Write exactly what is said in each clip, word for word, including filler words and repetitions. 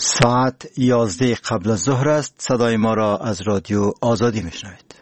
ساعت یازده قبل از ظهر است. صدای ما را از رادیو آزادی میشنوید.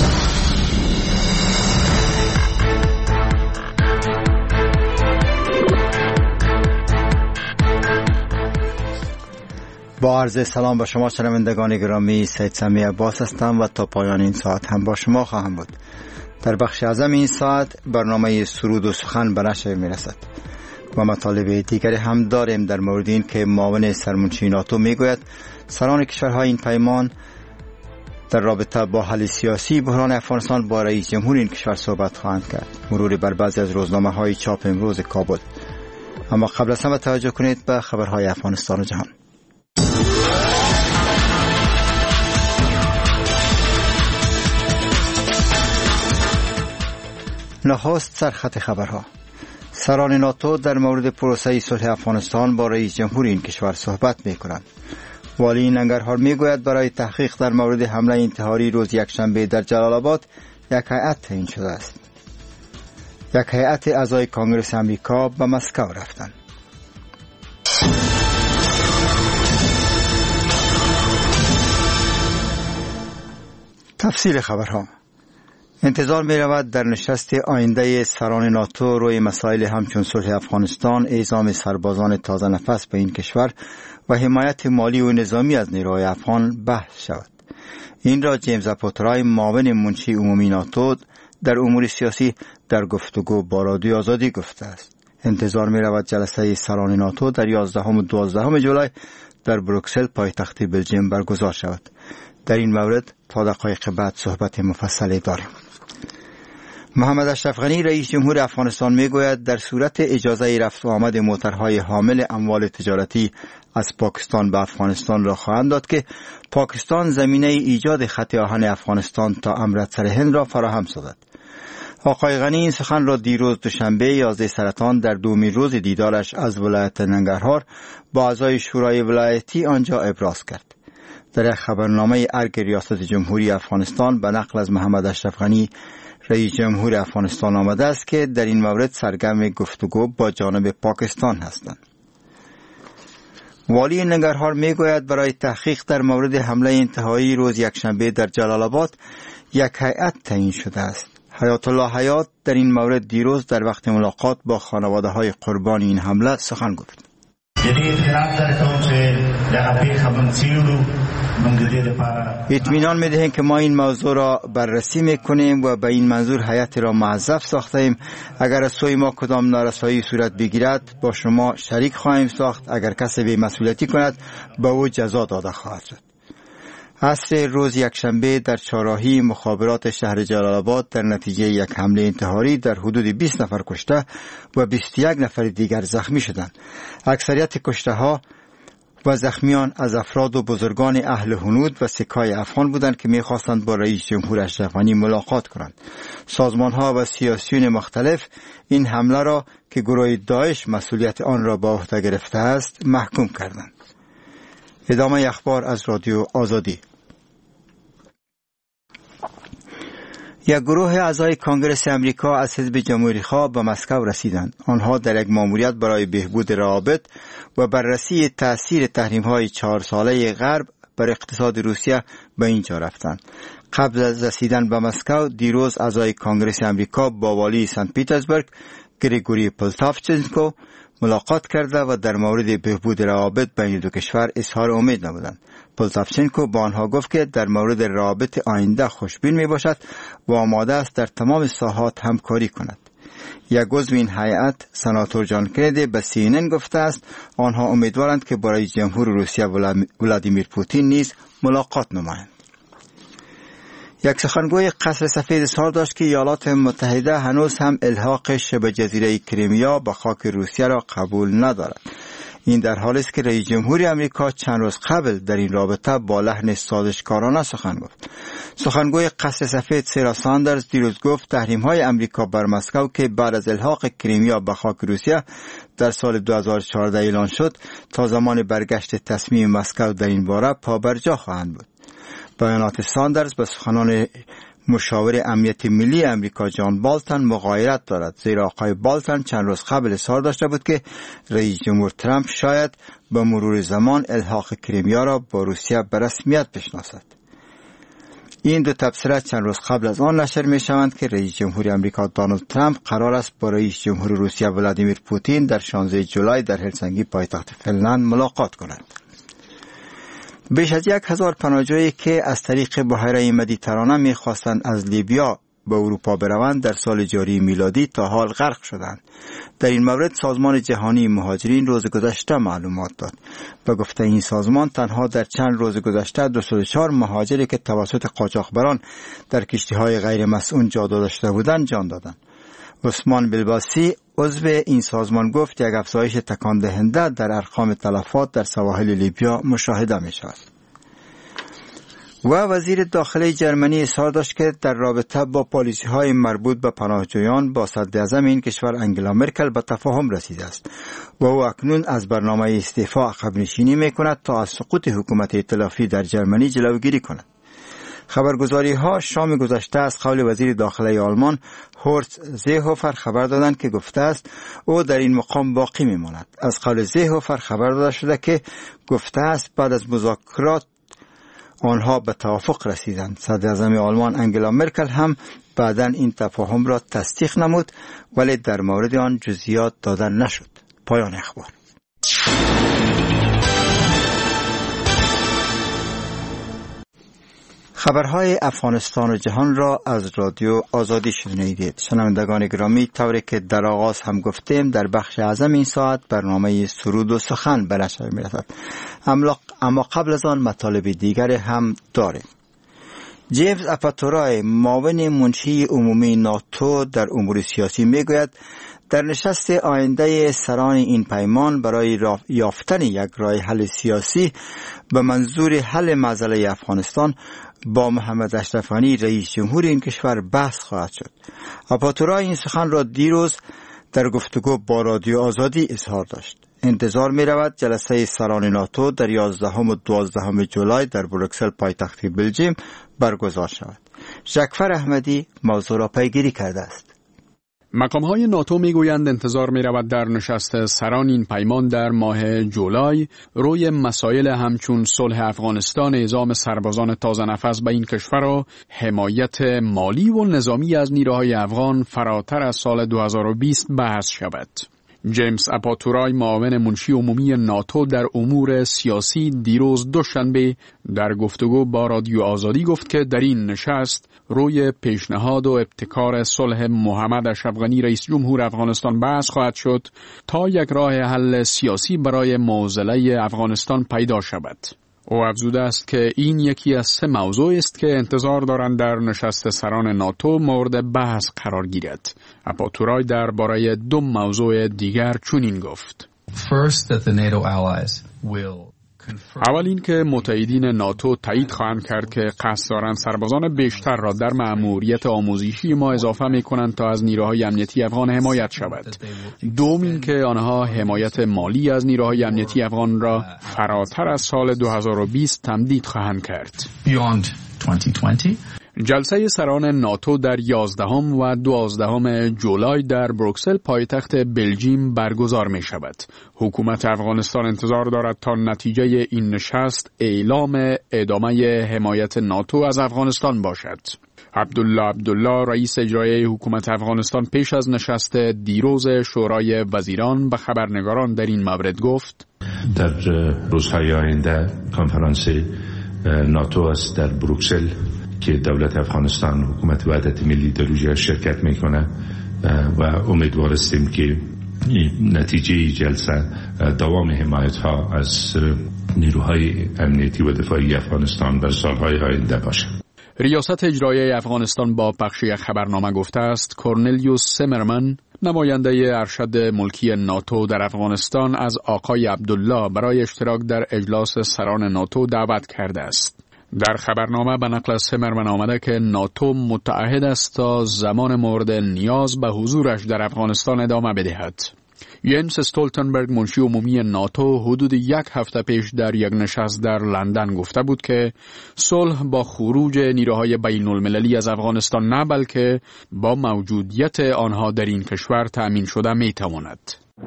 با عرض سلام به شما شنوندگان گرامی، سید سمی عباس هستم و تا پایان این ساعت هم با شما خواهم بود. در بخش اعظم این ساعت برنامه سرود و سخن به نشر میرسد و مطالب دیگری هم داریم در مورد این که معاون سرمنشی ناتو میگوید سران کشورهای این پیمان در رابطه با حل سیاسی بحران افغانستان با رئیس جمهور این کشور صحبت خواهند کرد. مروری بر بعضی از روزنامه های چاپ امروز کابل. اما قبل از همه توجه کنید به خبرهای افغانستان و جهان. نخست سرخط خبرها. سران ناتو در مورد پروسه صلح افغانستان با رئیس جمهور این کشور صحبت می کنند. والی ننگرهار می گوید برای تحقیق در مورد حمله انتحاری روز یکشنبه در جلال آباد یک هیئت تعیین شده است. یک هیئت اعضای کنگره امریکا به مسکو رفتند. تفصیل خبرها. انتظار می رود در نشست آینده سران ناتو روی مسائل همچون صلح افغانستان، اعزام سربازان تازه نفس به این کشور و حمایت مالی و نظامی از نیروهای افغان بحث شود. این را جیمز اپوترای معاون منشی عمومی ناتو در امور سیاسی در گفتگو با رادیو آزادی گفته است. انتظار می رود جلسه سران ناتو در یازدهم و دوازدهم جولای در بروکسل پایتخت بلژیم برگزار شود. در این مورد تا دقایق بعد صحبت مفصلی داریم. محمد اشرف غنی رئیس جمهور افغانستان میگوید در صورت اجازه رفت و آمد موترهای حامل اموال تجارتی از پاکستان به افغانستان را خواهند داد که پاکستان زمینه ایجاد خط آهن افغانستان تا امرتسر هند را فراهم سازد. آقای غنی این سخن را دیروز دوشنبه یازده سرطان در دومین روز دیدارش از ولایت ننگرهار با اعضای شورای ولایتی آنجا ابراز کرد. در خبرنامه ارگ ریاست جمهوری افغانستان به نقل از محمد اشرف غنی رئیس جمهور افغانستان آمده است که در این مورد سرگرم گفتگو با جانب پاکستان هستند. والی ننگرهار میگوید برای تحقیق در مورد حمله انتحاری روز یکشنبه در جلال آباد یک هیئت تعیین شده است. حیات الله حیات در این مورد دیروز در وقت ملاقات با خانواده های قربان این حمله سخن گفت. اطمینان می‌دهیم که ما این موضوع را بررسی می‌کنیم و به این منظور هیئت را موظف ساختیم. اگر از سوی ما کدام نارسایی صورت بگیرد با شما شریک خواهیم ساخت. اگر کسی بی‌مسئولیتی کند به او جزا داده خواهد شد. عصر روز یکشنبه در چهارراهی مخابرات شهر جلال آباد در نتیجه یک حمله انتحاری در حدود بیست نفر کشته و بیست و یک نفر دیگر زخمی شدند. اکثریت کشته ها و زخمیان از افراد و بزرگان اهل هنود و سکای افغان بودند که می‌خواستند با رئیس جمهور اشرف غنی ملاقات کنند. سازمان‌ها و سیاسیون مختلف این حمله را که گروه داعش مسئولیت آن را به عهده گرفته است محکوم کردند. ادامه اخبار از رادیو آزادی. یک گروه اعضای کنگره امریکا از حزب جمهوری‌خواه به مسکو رسیدند. آنها در یک ماموریت برای بهبود روابط و بررسی تأثیر تحریم‌های چهار ساله غرب بر اقتصاد روسیه به اینجا رفتند. قبل از رسیدن به مسکو دیروز اعضای کنگره امریکا با والی سنت پیترزبورگ گریگوری پلتافچنکو ملاقات کرده و در مورد بهبود روابط بین دو کشور اظهار امید نمودند. پلتافچنکو با آنها گفت که در مورد روابط آینده خوشبین می باشد و آماده است در تمام ساحات همکاری کند. یک عضو این هیئت سناتور جان کندی به سی ان ان گفته است آنها امیدوارند که با رئیس جمهور روسیه ولادیمیر پوتین نیز ملاقات نمایند. یک سخنگوی قصر سفید اظهار داشت که ایالات متحده هنوز هم الحاق شبه جزیره کریمیا به خاک روسیه را قبول ندارد. این در حالی است که رئیس جمهور آمریکا چند روز قبل در این رابطه با لحن سازشکارانه سخن گفت. سخنگوی قصر سفید سارا ساندرز دیروز گفت تحریم‌های آمریکا بر مسکو که بعد از الحاق کریمیا به خاک روسیه در سال دو هزار و چهارده اعلان شد تا زمان برگشت تصمیم مسکو در این باره پابرجا خواهند بود. بیانات ساندرز به سخنان مشاور امنیت ملی امریکا جان بالتون مغایرت دارد، زیرا آقای بالتون چند روز قبل اظهار داشته بود که رئیس جمهور ترامپ شاید به مرور زمان الحاق کریمیا را با روسیه به رسمیت بشناسد. این دو تبصره چند روز قبل از آن نشر می شوند که رئیس جمهور امریکا دونالد ترامپ قرار است با رئیس جمهور روسیه ولادیمیر پوتین در شانزده جولای در هلسینکی پایتخت فنلند ملاقات کنند. بیش از یک هزار پناهجویی که از طریق بحیره مدیترانه می خواستند از لیبیا به اروپا بروند در سال جاری میلادی تا حال غرق شدند. در این مورد سازمان جهانی مهاجرین روز گذشته معلومات داد. به گفته این سازمان تنها در چند روز گذشته دویست و چهار مهاجری که توسط قاچاقبران در کشتی‌های غیر مسئول جا داشته بودند جان دادند. عثمان بلباسی عضو این سازمان گفت یک افزایش تکان دهنده در ارقام تلفات در سواحل لیبیا مشاهده می شود. و وزیر داخلی جرمنی اظهار داشت که در رابطه با پالیسی‌های مربوط به پناهجویان با صدراعظم این کشور انگلا مرکل به تفاهم رسیده است و او اکنون از برنامه استعفا عقب نشینی می‌کند تا از سقوط حکومت ائتلافی در جرمنی جلوگیری کند. خبرگزاری ها شام گذشته از قول وزیر داخلی آلمان هورست زیهوفر خبر دادند که گفته است او در این مقام باقی میماند. از قول زیهوفر خبر داده شده که گفته است بعد از مذاکرات آنها به توافق رسیدند. صدراعظم آلمان انگلا مرکل هم بعداً این تفاهم را تصدیق نمود ولی در مورد آن جزئیات داده نشد. پایان اخبار. خبرهای افغانستان و جهان را از رادیو آزادی شنیدید. شنوندگان گرامی، طوری که در آغاز هم گفتیم در بخش اعظم این ساعت برنامه سرود و سخن به نشر می‌رسد. اما قبل از آن مطالب دیگر هم داریم. جیمز اپاتورای معاون منشی عمومی ناتو در امور سیاسی میگوید در نشست آینده سران این پیمان برای یافتن یک راه حل سیاسی به منظور حل مسئله افغانستان با محمد اشرف غنی رئیس جمهور این کشور بحث خواهد شد. اپاتورای این سخن را دیروز در گفتگو با رادیو آزادی اظهار داشت. انتظار می رود جلسه سران ناتو در یازدهم و دوازدهم جولای در بروکسل پایتخت بلژیم برگزار شود. شکفر احمدی موضوع را پیگیری کرده است. مقام‌های ناتو می‌گویند انتظار می‌رود در نشست سران این پیمان در ماه جولای روی مسائل همچون صلح افغانستان، اعزام سربازان تازه نفس به این کشور و حمایت مالی و نظامی از نیروهای افغان فراتر از سال دو هزار و بیست بحث شود. جیمز اپاتورای معاون منشی عمومی ناتو در امور سیاسی دیروز دوشنبه در گفتگو با رادیو آزادی گفت که در این نشست روی پیشنهاد و ابتکار صلح محمد اشرف غنی رئیس جمهور افغانستان بحث خواهد شد تا یک راه حل سیاسی برای معضله افغانستان پیدا شود. او افزوده است که این یکی از سه موضوع است که انتظار دارند در نشست سران ناتو مورد بحث قرار گیرد. اپاتورای درباره دو موضوع دیگر چنین گفت. First, that the NATO allies will اول این که متحدین ناتو تایید خواهند کرد که قصد دارند سربازان بیشتر را در مأموریت آموزشی ما اضافه می کنند تا از نیروهای امنیتی افغان حمایت شود. دوم این که آنها حمایت مالی از نیروهای امنیتی افغان را فراتر از سال دو هزار و بیست تمدید خواهند کرد. beyond twenty twenty. جلسه سران ناتو در یازدهم و دوازدهم جولای در بروکسل پایتخت بلژیم برگزار می شود. حکومت افغانستان انتظار دارد تا نتیجه این نشست اعلام ادامه حمایت ناتو از افغانستان باشد. عبدالله عبدالله رئیس اجرایی حکومت افغانستان پیش از نشست دیروز شورای وزیران به خبرنگاران در این مورد گفت: در روزهای آینده کنفرانس ناتو است در بروکسل که دولت افغانستان حکومت وحدت ملی در اونجا شرکت میکنه و امیدوار هستیم که نتیجه جلسه دوام حمایت ها از نیروهای امنیتی و دفاعی افغانستان در سالهای آینده باشه. ریاست اجرایی افغانستان با پخش یک خبرنامه گفته است کورنلیوس سمرمن نماینده ارشد ملکی ناتو در افغانستان از آقای عبدالله برای اشتراک در اجلاس سران ناتو دعوت کرده است. در خبرنامه به نقل سمرمن آمده که ناتو متعهد است تا زمان مورد نیاز به حضورش در افغانستان ادامه بدهد. ینس استولتنبرگ منشی عمومی ناتو حدود یک هفته پیش در یک نشست در لندن گفته بود که صلح با خروج نیروهای بین المللی از افغانستان نه بلکه با موجودیت آنها در این کشور تأمین شده می تواند.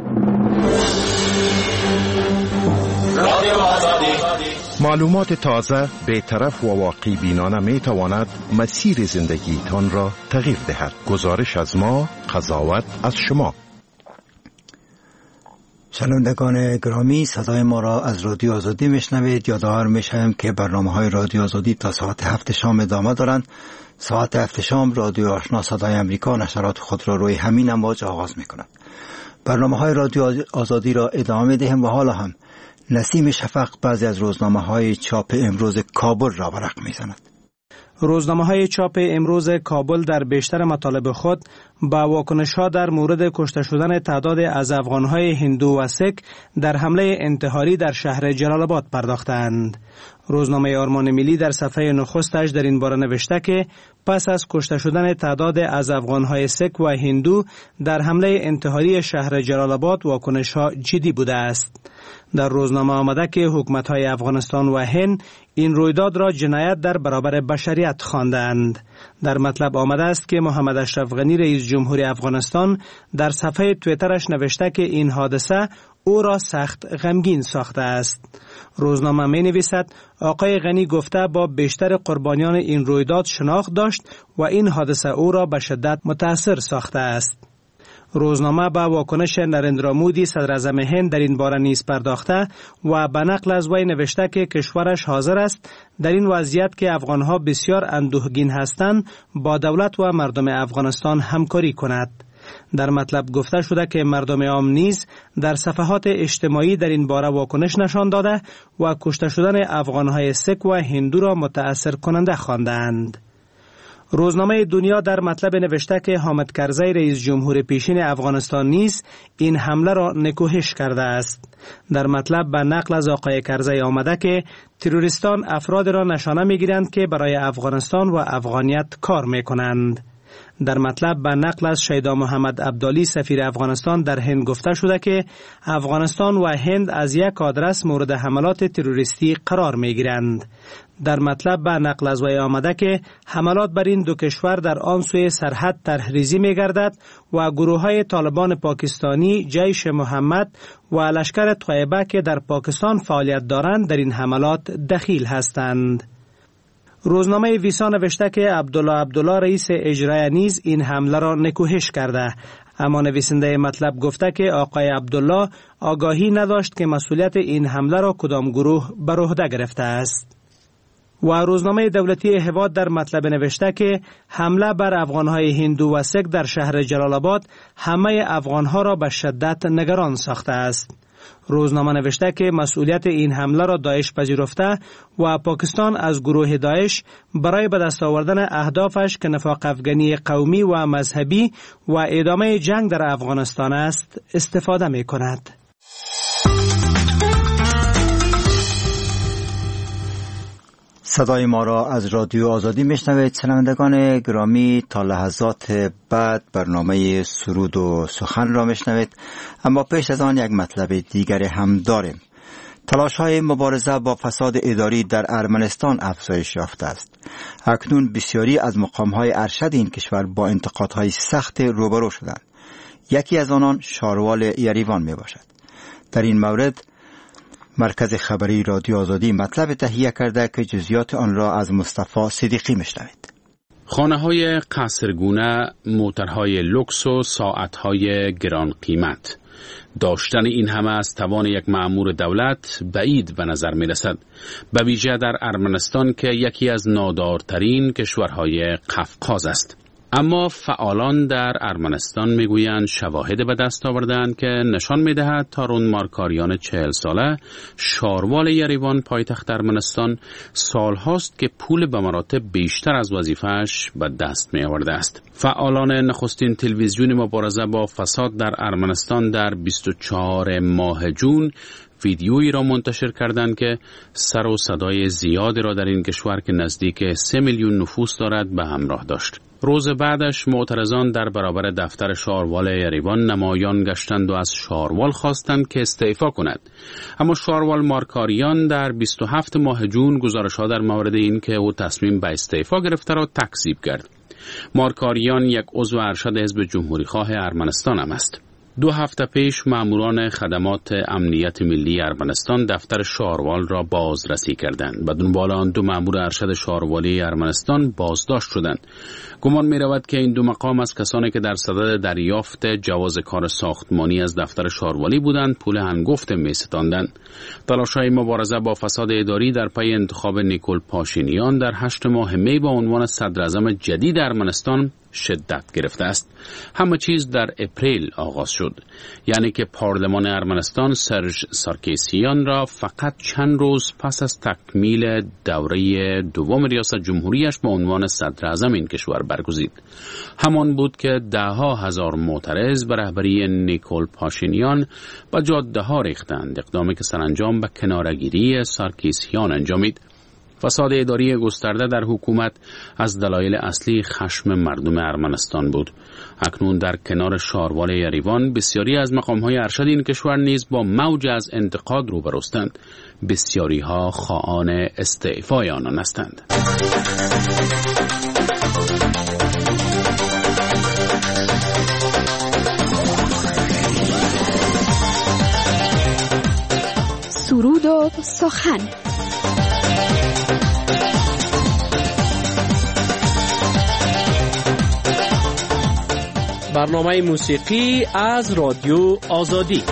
معلومات تازه، بی‌طرف و واقعی بینانه می تواند مسیر زندگیتان را تغییر دهد. گزارش از ما، قضاوت از شما. شنوندگان گرامی، صدای ما را از رادیو آزادی میشنوید. یادآور میشویم که برنامه های رادیو آزادی تا ساعت هفت شام ادامه دارند. ساعت هفت شام رادیو آشنا صدای امریکا نشرات خود را روی همین امواج آغاز میکند. برنامه های رادیو آزادی را ادامه میدهیم و حالا هم نسیم شفق بعضی از روزنامه های چاپ امروز کابل را ورق میزند. روزنامه های چاپ امروز کابل در بیشتر مطالب خود با واکنش ها در مورد کشته شدن تعداد از افغان های هندو و سک در حمله انتحاری در شهر جلال آباد پرداختند. روزنامه آرمان ملی در صفحه نخستش در این باره نوشته که پس از کشته شدن تعداد از افغان های سک و هندو در حمله انتحاری شهر جلال آباد واکنش ها جدی بوده است. در روزنامه آمده که حکومت های افغانستان و هند این رویداد را جنایت در برابر بشریت خواندند. در مطلب آمده است که محمد اشرف غنی رئیس جمهوری افغانستان در صفحه توییترش نوشته که این حادثه او را سخت غمگین ساخته است. روزنامه می نویسد آقای غنی گفته با بیشتر قربانیان این رویداد شناخت داشت و این حادثه او را به شدت متاثر ساخته است. روزنامه با واکنش نریندرا مودی صدر اعظم هند در این باره نیز پرداخته و به نقل از وی نوشته که کشورش حاضر است در این وضعیت که افغانها بسیار اندوهگین هستند با دولت و مردم افغانستان همکاری کند. در مطلب گفته شده که مردم عام نیز در صفحات اجتماعی در این باره واکنش نشان داده و کشته شدن افغانهای سک و هندو را متأثر کننده خواندند. روزنامه دنیا در مطلب نوشته که حامد کرزی رئیس جمهور پیشین افغانستان نیز این حمله را نکوهش کرده است. در مطلب به نقل از آقای کرزی آمده که تروریستان افراد را نشانه می‌گیرند که برای افغانستان و افغانیت کار می‌کنند. در مطلب به نقل از شیدا محمد عبدالی سفیر افغانستان در هند گفته شده که افغانستان و هند از یک آدرس مورد حملات تروریستی قرار می گیرند. در مطلب به نقل از وی آمده که حملات بر این دو کشور در آن سوی سرحد طرحریزی می گردد و گروه های طالبان پاکستانی، جیش محمد و لشکر طیبه که در پاکستان فعالیت دارند در این حملات دخیل هستند. روزنامه ویسا نوشته که عبدالله عبدالله رئیس اجرایی نیز این حمله را نکوهش کرده، اما نویسنده مطلب گفته که آقای عبدالله آگاهی نداشت که مسئولیت این حمله را کدام گروه بر عهده گرفته است. و روزنامه دولتی هواد در مطلب نوشته که حمله بر افغانهای هندو و سک در شهر جلال آباد همه افغانها را به شدت نگران ساخته است. روزنامه نوشته که مسئولیت این حمله را داعش پذیرفته و پاکستان از گروه داعش برای به دست آوردن اهدافش که نفاق افغانی قومی و مذهبی و ادامه جنگ در افغانستان است استفاده می کند. صدای ما را از رادیو آزادی میشنوید. شنوندگان گرامی، تا لحظات بعد برنامه سرود و سخن را میشنوید، اما پیش از آن یک مطلب دیگر هم داریم. تلاش های مبارزه با فساد اداری در ارمنستان افزایش یافته است. اکنون بسیاری از مقام های ارشد این کشور با انتقادهای سخت روبرو شدند. یکی از آنان شاروال یریوان می باشد. در این مورد مرکز خبری رادیو آزادی مطلب تهیه کرده که جزئیات آن را از مصطفی صدیقی میشنوید. خانه‌های قصرگونه، موترهای لوکس و ساعت‌های گران قیمت. داشتن این همه از توان یک مأمور دولت بعید به نظر می رسد، به ویژه در ارمنستان که یکی از نادارترین کشورهای قفقاز است. اما فعالان در ارمنستان میگویند شواهد به دست آوردند که نشان میدهد تارون مارکاریان چهل ساله شاروال یریوان پایتخت ارمنستان سالهاست که پول به مراتب بیشتر از وظیفه‌اش به دست می آورده است. فعالان نخستین تلویزیون مبارزه با فساد در ارمنستان در بیست و چهارم ماه جون ویدیویی را منتشر کردند که سر و صدای زیادی را در این کشور که نزدیک سه میلیون نفوس دارد به همراه داشت. روز بعدش معترضان در برابر دفتر شاروال یریوان نمایان گشتند و از شاروال خواستند که استعفا کند. اما شاروال مارکاریان در بیست و هفتم ماه جون گزارش‌ها در مورد این که او تصمیم به استعفا گرفته را تکذیب کرد. مارکاریان یک عضو ارشد حزب جمهوریخواه ارمنستان هم است. دو هفته پیش ماموران خدمات امنیت ملی ارمنستان دفتر شاروال را بازرسی کردند. به دنبال آن دو مامور ارشد شاروالی ارمنستان بازداشت شدند. گمان می رود که این دو مقام از کسانی که در صدد دریافت جواز کار ساختمانی از دفتر شاروالی بودند پول هنگفت می ستاندند. تلاش‌های مبارزه با فساد اداری در پی انتخاب نیکول پاشینیان در هشت ماه می با عنوان صدر اعظم جدید ارمنستان شدت گرفته است. همه چیز در اپریل آغاز شد، یعنی که پارلمان ارمنستان سرژ سارکیسیان را فقط چند روز پس از تکمیل دوره دوم ریاست جمهوریش به عنوان صدر اعظم این کشور برگزید. همان بود که ده ها هزار معترض به رهبری نیکول پاشینیان و جاده ها ریختند، اقدامی که سرانجام به کناره‌گیری سارکیسیان انجامید. فساد اداری گسترده در حکومت از دلایل اصلی خشم مردم ارمنستان بود. اکنون در کنار شاروال یریوان بسیاری از مقام‌های ارشد این کشور نیز با موج از انتقاد روبروستند. بسیاری‌ها خواهان استعفای آنان هستند. سرود و سخن. برنامه موسیقی از رادیو آزادی.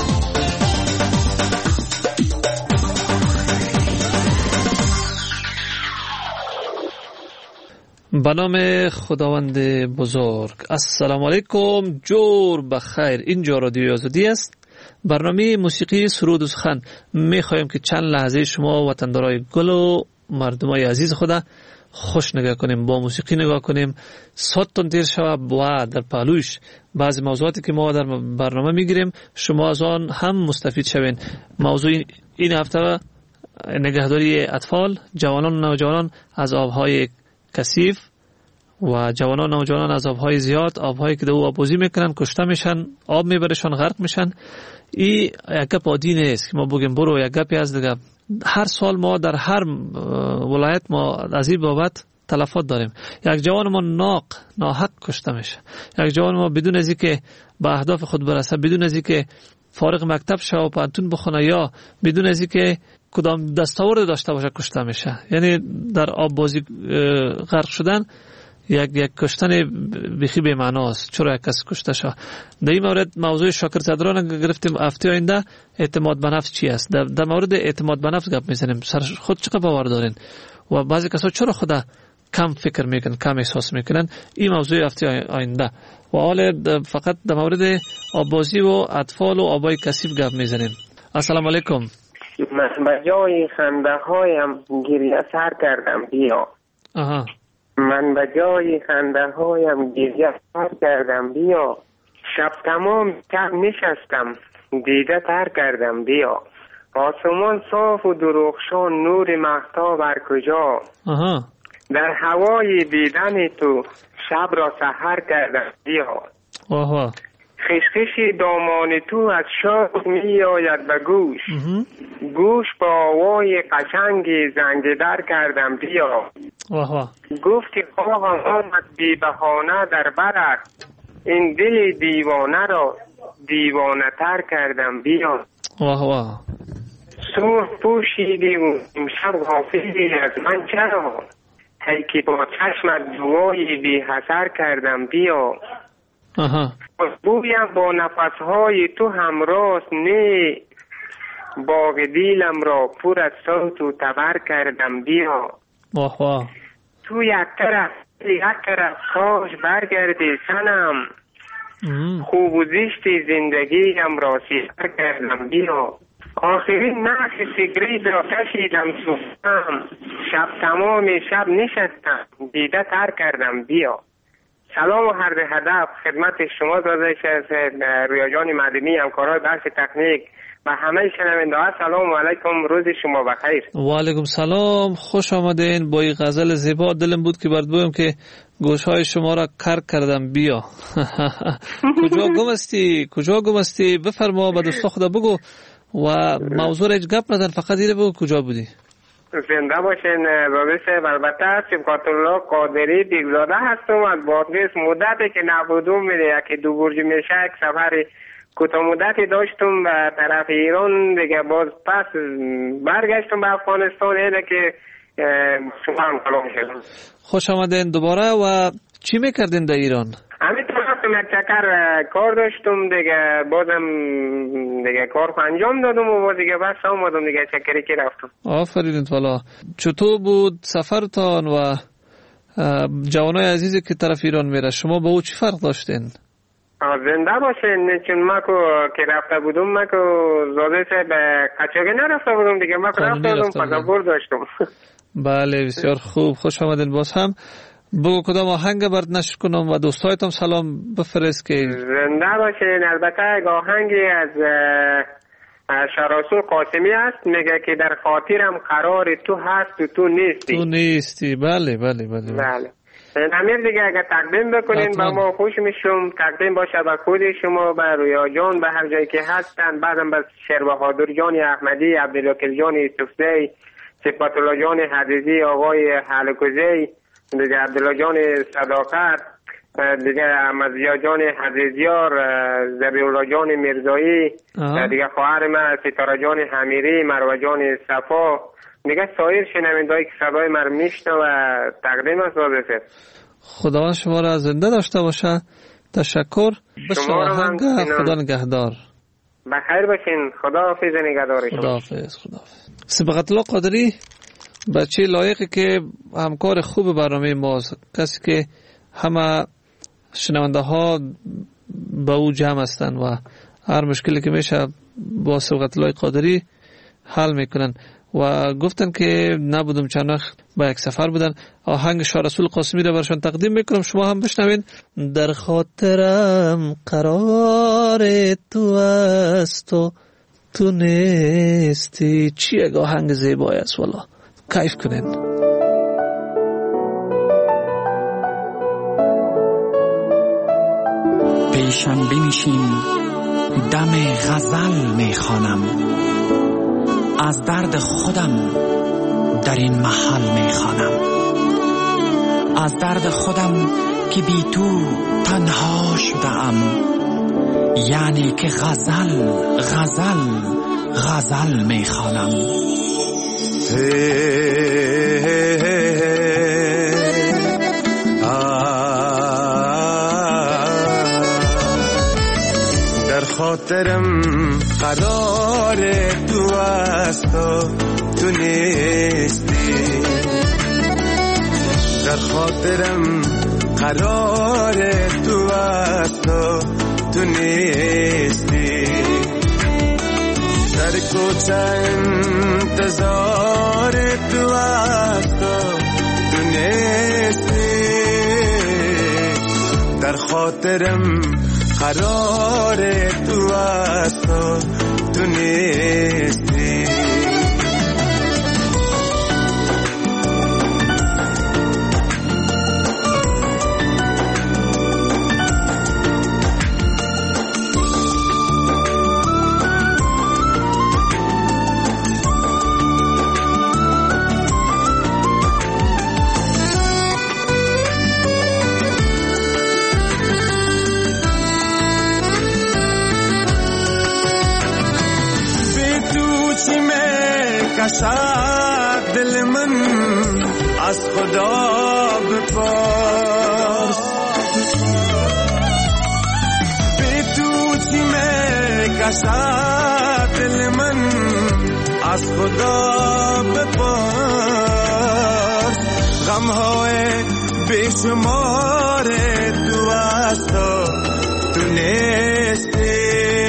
به نام خداوند بزرگ. السلام علیکم، جور بخیر. اینجا رادیو آزادی است. برنامه موسیقی سرود و سخن. میخوایم که چند لحظه شما وطندارای گل و مردمای عزیز خدا خوش نگاه کنیم، با موسیقی نگاه کنیم، صدتون تیر شود و در پهلوش بعضی موضوعاتی که ما در برنامه میگیریم شما از آن هم مستفید شوین. موضوع این هفته نگهداری اطفال، جوانان و نوجوانان از آبهای کثیف و جوانان و نوجوانان از آبهای زیاد، آبهایی که در او آبوزی میکنن، کشته میشن، آب میبرشان، غرق میشن. این یک گپ عادی نیست که ما بگیم برو یک گپی از دیگه. هر سال ما در هر ولایت ما از این بابت تلفات داریم. یک جوان ما ناق ناحق کشته میشه، یک جوان ما بدون از اینکه به اهداف خود برسه، بدون از اینکه فارغ مکتب شه و پانتون بخونه یا بدون از اینکه کدام دستاورد داشته باشه کشته میشه. یعنی در آب بازی غرق شدن یک یک کشتن بخی به معناست. چرا یک کس کشته شه؟ در این مورد موضوع شاکرصدران گرفتیم. هفته آینده اعتماد به نفس چی است؟ در, در مورد اعتماد به نفس گپ میزنیم. سر خود چقدر باور دارین و بعضی کسا چرا خدا کم فکر میکنن، کم احساس میکنن؟ این موضوع هفته آینده. و حال فقط در مورد آبازی و اطفال و آبای کثیف گپ میزنیم. السلام علیکم. من به جای خنده هایم گریه سر کردم بیا. آها. من به جای خنده هایم گریه سر کردم بیا. شب تمام شب نشستم دیده تر کردم بیا. آسمان صاف و درخشان نور مهتاب بر کجا. آها. در هوای دیدن تو شب را سحر کردم بیا. آها. خشخش دامان تو از شاخ می آید به گوش. گوش با آوای قشنگ زنگدر کردم بیا. آها. گفتی خواهم آمد بی بهانه در برت، این دل دیوانه را دیوانه تر کردم بیا. آها. سرخ پوشیدی و امشب غافلی از من چرا، هی که با چشمت دعای بی حسر کردم بیا. آها. بویم با نفسهای تو همراست نه، باغ دیلم را پر از صوت و تبر کردم بیا. آها. تو یک طرف یک طرف کاش برگردی سنم، خوب و زشت زندگیم را سیخر کردم بیا. آخرین نقش سیگریت را کشیدم صبحم، شب تمام شب نشستم دیده تر کردم بیا. سلام و عرض ادب خدمت شما گزارش از رویا جان مدنی، همکارای بحث تکنیک و همه شنونده ها سلام علیکم، روز شما بخیر. و علیکم سلام، خوش آمدین. با این غزل زیبا دلم بود که برات بگم که گوشهای شما را کر کردم بیا. کجا گم هستی؟ کجا گم هستی؟ بفرما، به دوستا خدا بگو و موضوع را هیچ گپ ندن، فقط دیره بگو کجا بودی. زنده باشین. بابیسه البته صبغت الله قادری دیگزاده هستم از بادغیس. مدتی که نبودم، یکی دو برج میشه یک سفر کوتاه مدتی داشتم به طرف ایران دیگه، باز پس برگشتم به افغانستان. اینه که شما هم سلام شدم. خوش آمدین دوباره. و چی میکردین در ایران؟ همین طرفتم یک چکر کار داشتم دیگه، بازم دیگه کار انجام دادم و باز دیگه بس آمدم دیگه چکری که رفتم. آفرین والا. چطور بود سفرتان و جوانای عزیزی که طرف ایران میره، شما با او چی فرق داشتین؟ زنده باشین. چون ما که رفته بودم، ما که زاده سه به قچاقی نرفته بودم دیگه، ما که رفته بودم پاسپورت داشتم. بله بسیار خوب، خوش آمدین. باز هم بگو کدام آهنگ برات نشر کنم و دوستایتم سلام بفرست که زنده باشین. البته یک آهنگی از شاراسو قاسمی است، میگه که در خاطرم قرار تو هست و تو نیستی. تو نیستی. بله بله بله بله. امیر دیگه اگر تقدیم بکنین با ما خوش میشم. تقدیم باشه به خود شما، به رویا جان، به هر جایی که هستن، بعدم به شیر بهادر جان احمدی، عبدالوکیل جان یوسفزی، صفت الله جان حدیدی، آقای حلقوزی، دیگه عبدالله جان صداقت، دیگه احمدزیا جان حدیدیار، ذبیح الله جان میرزایی، دیگه خواهر من ستاره جان حمیری، مروه جان صفا، دیگه سایر شنوندهایی که صدای من میشنه و تقدیم است. واسه خدا شما را زنده داشته باشه. تشکر. بشه آهنگ. خدا نگهدار. بخیر باشین. خدا حافظ نگهدار شما. خدا حافظ. خدا حافظ. صبغت الله قادری بچه لایقی که همکار خوب برنامه ماست، کسی که همه شنونده ها با او جمع هستن و هر مشکلی که میشه با صبغت الله قادری حل میکنن. و گفتن که نبودم چند وقت با یک سفر بودن. آهنگ شاه رسول قاسمی را برشان تقدیم میکنم، شما هم بشنوین. در خاطرم قرار تو است و تو نیستی. چی یک آهنگ زیبایی است والا، کیف کنین. پیشم بنشین، دم غزل میخوانم، از درد خودم در این محل میخوانم، از درد خودم که بی تو تنها شدم، یعنی که غزل غزل غزل میخوانم. در خاطرم قرار تو است و تو نیستی، در خاطرم قرار تو است و تو نیستی، در کوچه انتظار تو است و تو نیستی، در خاطرم قرار تو است و تو نیستی. کشد دل من از خدا بپرس، بی تو چی می کشد دل من از خدا بپرس، غمهای بیشمار تو است و تو نیستی،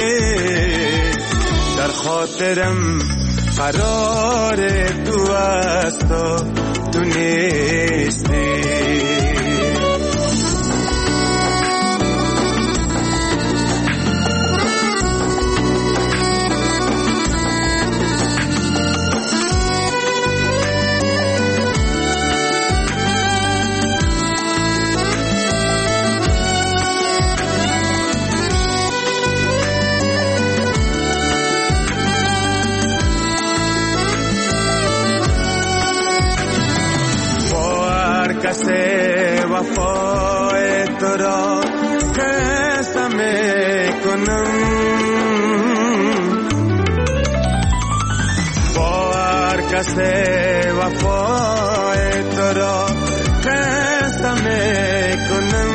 در خاطرم قرار تو است و تو نیستی. کس وفای تو را قسم کنم با هر کس وفای تو را قسم کنم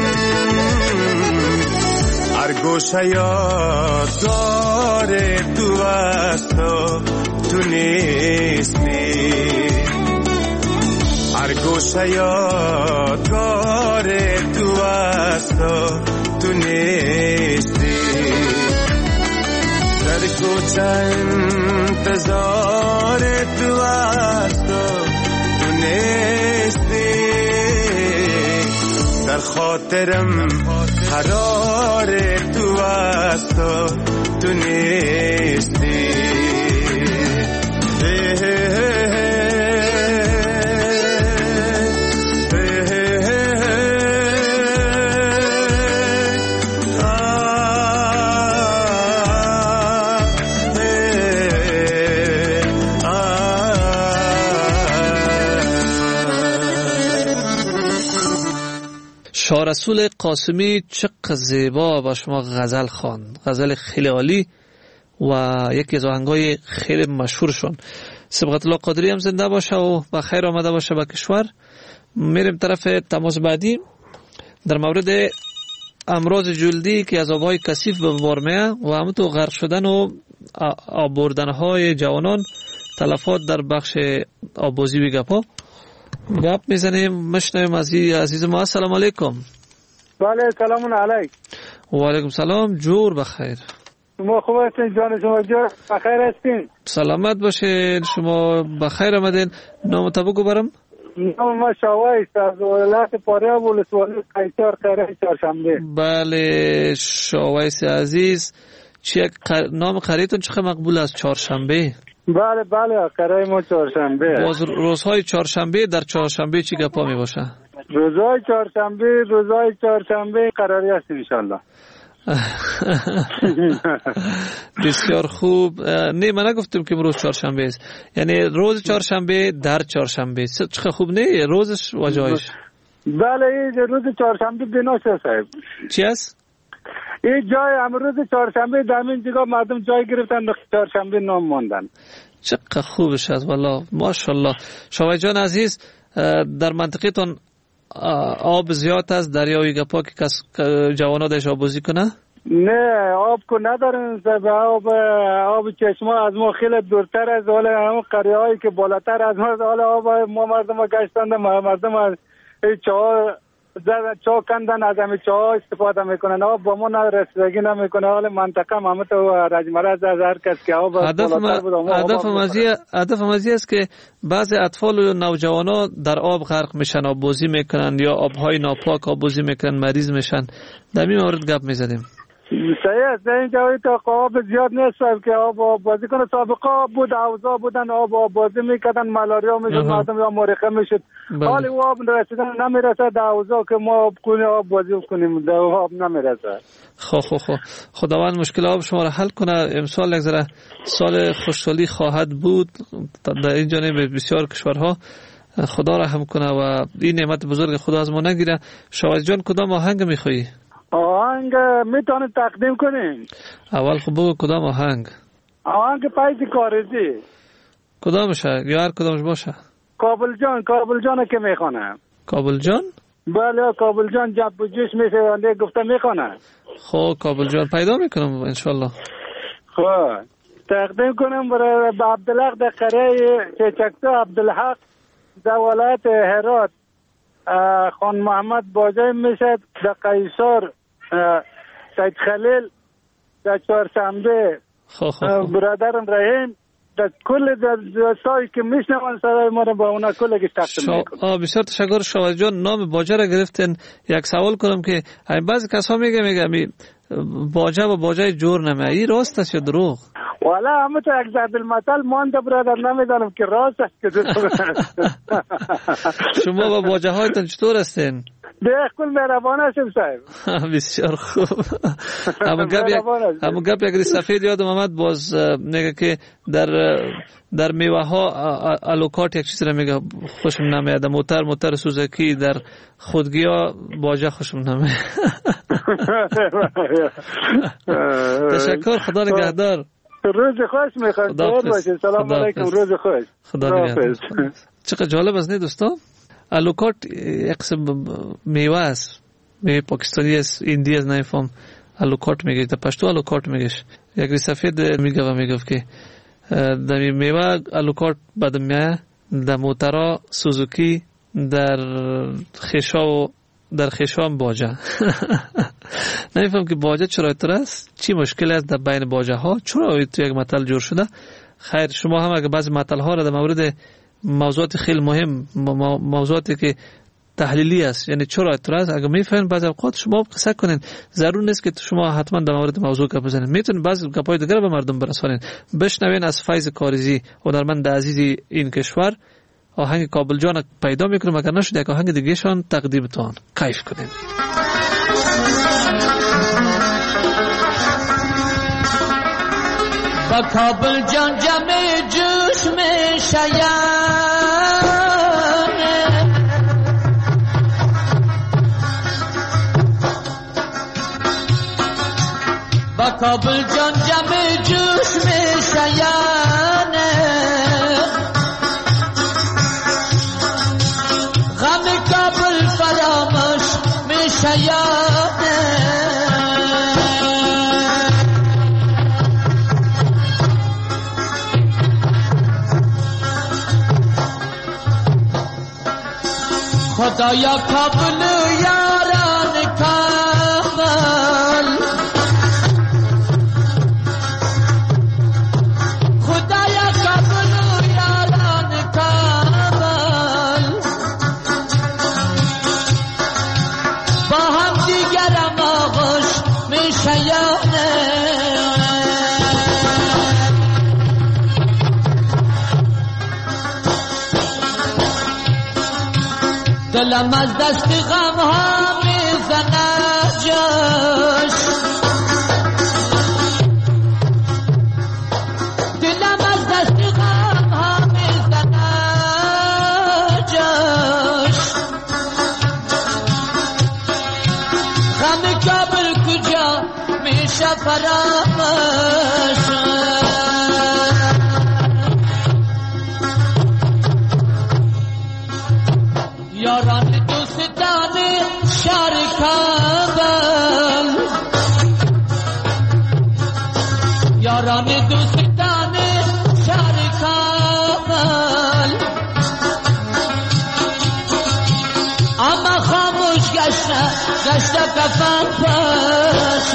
هر گوشه یادگار تو است و تو نیستی هر گوشه یادگار تو است و تو نیستی در کوچه انتظار تو است و تو نیستی در خاطرم قرار تو است و تو نیستی شاه رسول قاسمی چقدر زیبا با شما غزل خواند، غزل خیلی عالی و یکی از آهنگای خیلی مشهورشون. سبقت الله قادری هم زنده باشه و بخیر آمده باشه به کشور. میریم طرف تماس بعدی در مورد امراض جلدی که از آبهای کثیف به بار میاد و همونطور غرق شدن و آب بردن های جوانان، تلفات در بخش آبازی و گپا گپ میزنیم. مشنویم از عزیز ما. السلام علیکم. بله سلام علیک. و علیکم سلام. جور بخیر. شما خوب هستین؟ جان شما جور بخیر هستین؟ سلامت باشین. شما بخیر آمدین. نام تو بگو برام. نام ما شاویس از ولایت فاریاب ولسوالی قیصر قره چهارشنبه. بله شاویس عزیز، چه نام قریتون چقدر مقبول است؟ چهارشنبه. بله بله قره ما چهارشنبه. باز روزهای چهارشنبه در چهارشنبه چی گپا می باشه؟ روزهای چهارشنبه روزهای چهارشنبه قراری است ان شاء الله. بسیار خوب. نه من نگفتم که روز چهارشنبه است، یعنی روز چهارشنبه در چهارشنبه. چقدر خوب نه روزش و جایش؟ بله این روز چهارشنبه بناشه صاحب. چی است؟ این جای امروز چهارشنبه در این جگه مردم جای گرفتن چهارشنبه نام ماندن. چقدر خوبش است والله ماشاءالله. شما جان عزیز در منطقه تون آب زیاد است، دریای گپا که کس جوانا درش آبازی کنه؟ نه آب کو ندارن. آب آب چشمه از ما خیلی دورتر از حال همون قریه هایی که بالاتر از ما حال آب ما مردم گشتند مردم از چاه چاه کندن از همه چاه استفاده میکنن. آب با ما رسیدگی نمیکنه. حال منطقه همه تو رجمرز از هر کس که آب بالاتر بود. هدف مزی هدف مزی است که بعضی اطفال و نوجوانا در آب غرق میشن، آب بازی میکنن یا آبهای ناپاک آب بازی میکنن، مریض میشن. در این مورد گپ میزدیم. صحیح است. اینجا تا آب زیاد نیست که آب بازی کنه. سابقه آب بود، حوضا بودن آب بازی میکردن، ملاریا میشد مردم یا مورخه میشد. حالی او آب رسیدن نمیرسه در حوضا که ما آب کنیم آب بازی کنیم در آب نمیرسه. خب خب خب خداوند مشکل آب شما را حل کنه. امسال یک ذره سال خوشحالی خواهد بود در این جانب بسیار کشورها. خدا رحم کنه و این نعمت بزرگ خدا از ما نگیره. شاید جان کدام آهنگ میخوایی؟ آهنگ میتونید تقدیم کنیم؟ اول خب بگو کدام آهنگ؟ آهنگ پاییز کارزی. کدامشه یا هر کدامش باشه؟ کابل جان. کابل جان که میخونه. کابل جان؟ بله کابل جان جب و جوش میشه انده گفته میخونه. خب کابل جان پیدا میکنم انشالله. خب تقدیم کنم برای عبدالحق در قره چچکتا عبدالحق در ولایت هرات. خان محمد باجای میشه در قیصر سید خلیل در چهارشنبه. برادرم رحیم در کل دوستایی که میشنون سرای ما رو با اونا کلگی تقدیم میکنم. بسیار تشکر شاه جان. نام باجه را گرفتن. یک سوال کنم که بعضی کسا میگه میگه باجه و باجه جور نمیه، این راست است یا دروغ؟ والا همه تو یک زد المثل مانده برادر، نمیدانم که راست است که دروغ است. شما با باجه هایتون چطور هستین؟ دیگه کل مهربان هستیم صاحب. بسیار خوب. اما گپ یک اما گپ یک سفید یادم آمد باز میگه که در در میوه ها الوکات یک چیزی را میگه خوشم نمیاد. موتر موتر سوزوکی در خودگیا باجه خوشم نمیاد. تشکر، خدا نگهدار. روز خوش میخوام. خیر باشید. سلام علیکم. روز خوش. خدا نگهدار. چقدر جالب است نه دوستان؟ الوکات یک قسم میوه است، میوه پاکستانی است، هندی است، نمیفهم. الوکات میگه، تا پشتو الوکات میگهش. یک سفید میگه و میگه که در میوه الوکات بعد میاد در موترا سوزوکی، در خیشا و در خیشام باجه. نمیفهم که باجه چرا اینطور است، چی مشکل است در بین باجه ها، چرا تو یک مطل جور شده. خیر شما هم اگه بعضی مطل ها را در مورد موضوعات خیلی مهم، موضوعاتی که تحلیلی است، یعنی چرا اینطور است، اگه میفهمید بعضی اوقات شما قصه کنین، ضرور نیست که شما حتما در مورد موضوع گپ بزنید. میتونید بعضی گپای دیگه به مردم برسونید. بشنوین از فیض کارزی، هنرمند عزیزی این کشور. آهنگ کابل جان پیدا میکنم، اگر نشد یک آهنگ دیگه شان تقدیمتان. کیف کنید. با کابل جان جمع جوش میں شیان، با کابل جان جمع جوش میں شیان، غم کابل فراموش میں شیان، خدایا کابل یاران کابل، خدایا کابل یاران کابل، با هم دیگرم آغوش می شیانه، دلم از دست غم ها میزنه جوش، دلم از دست غم ها میزنه جوش، غم کابل کجا میشه فراموش، یاران دوستان شهر کابل، یاران دوستان شهر کابل، اما خاموش گشته گشته کفن پاش،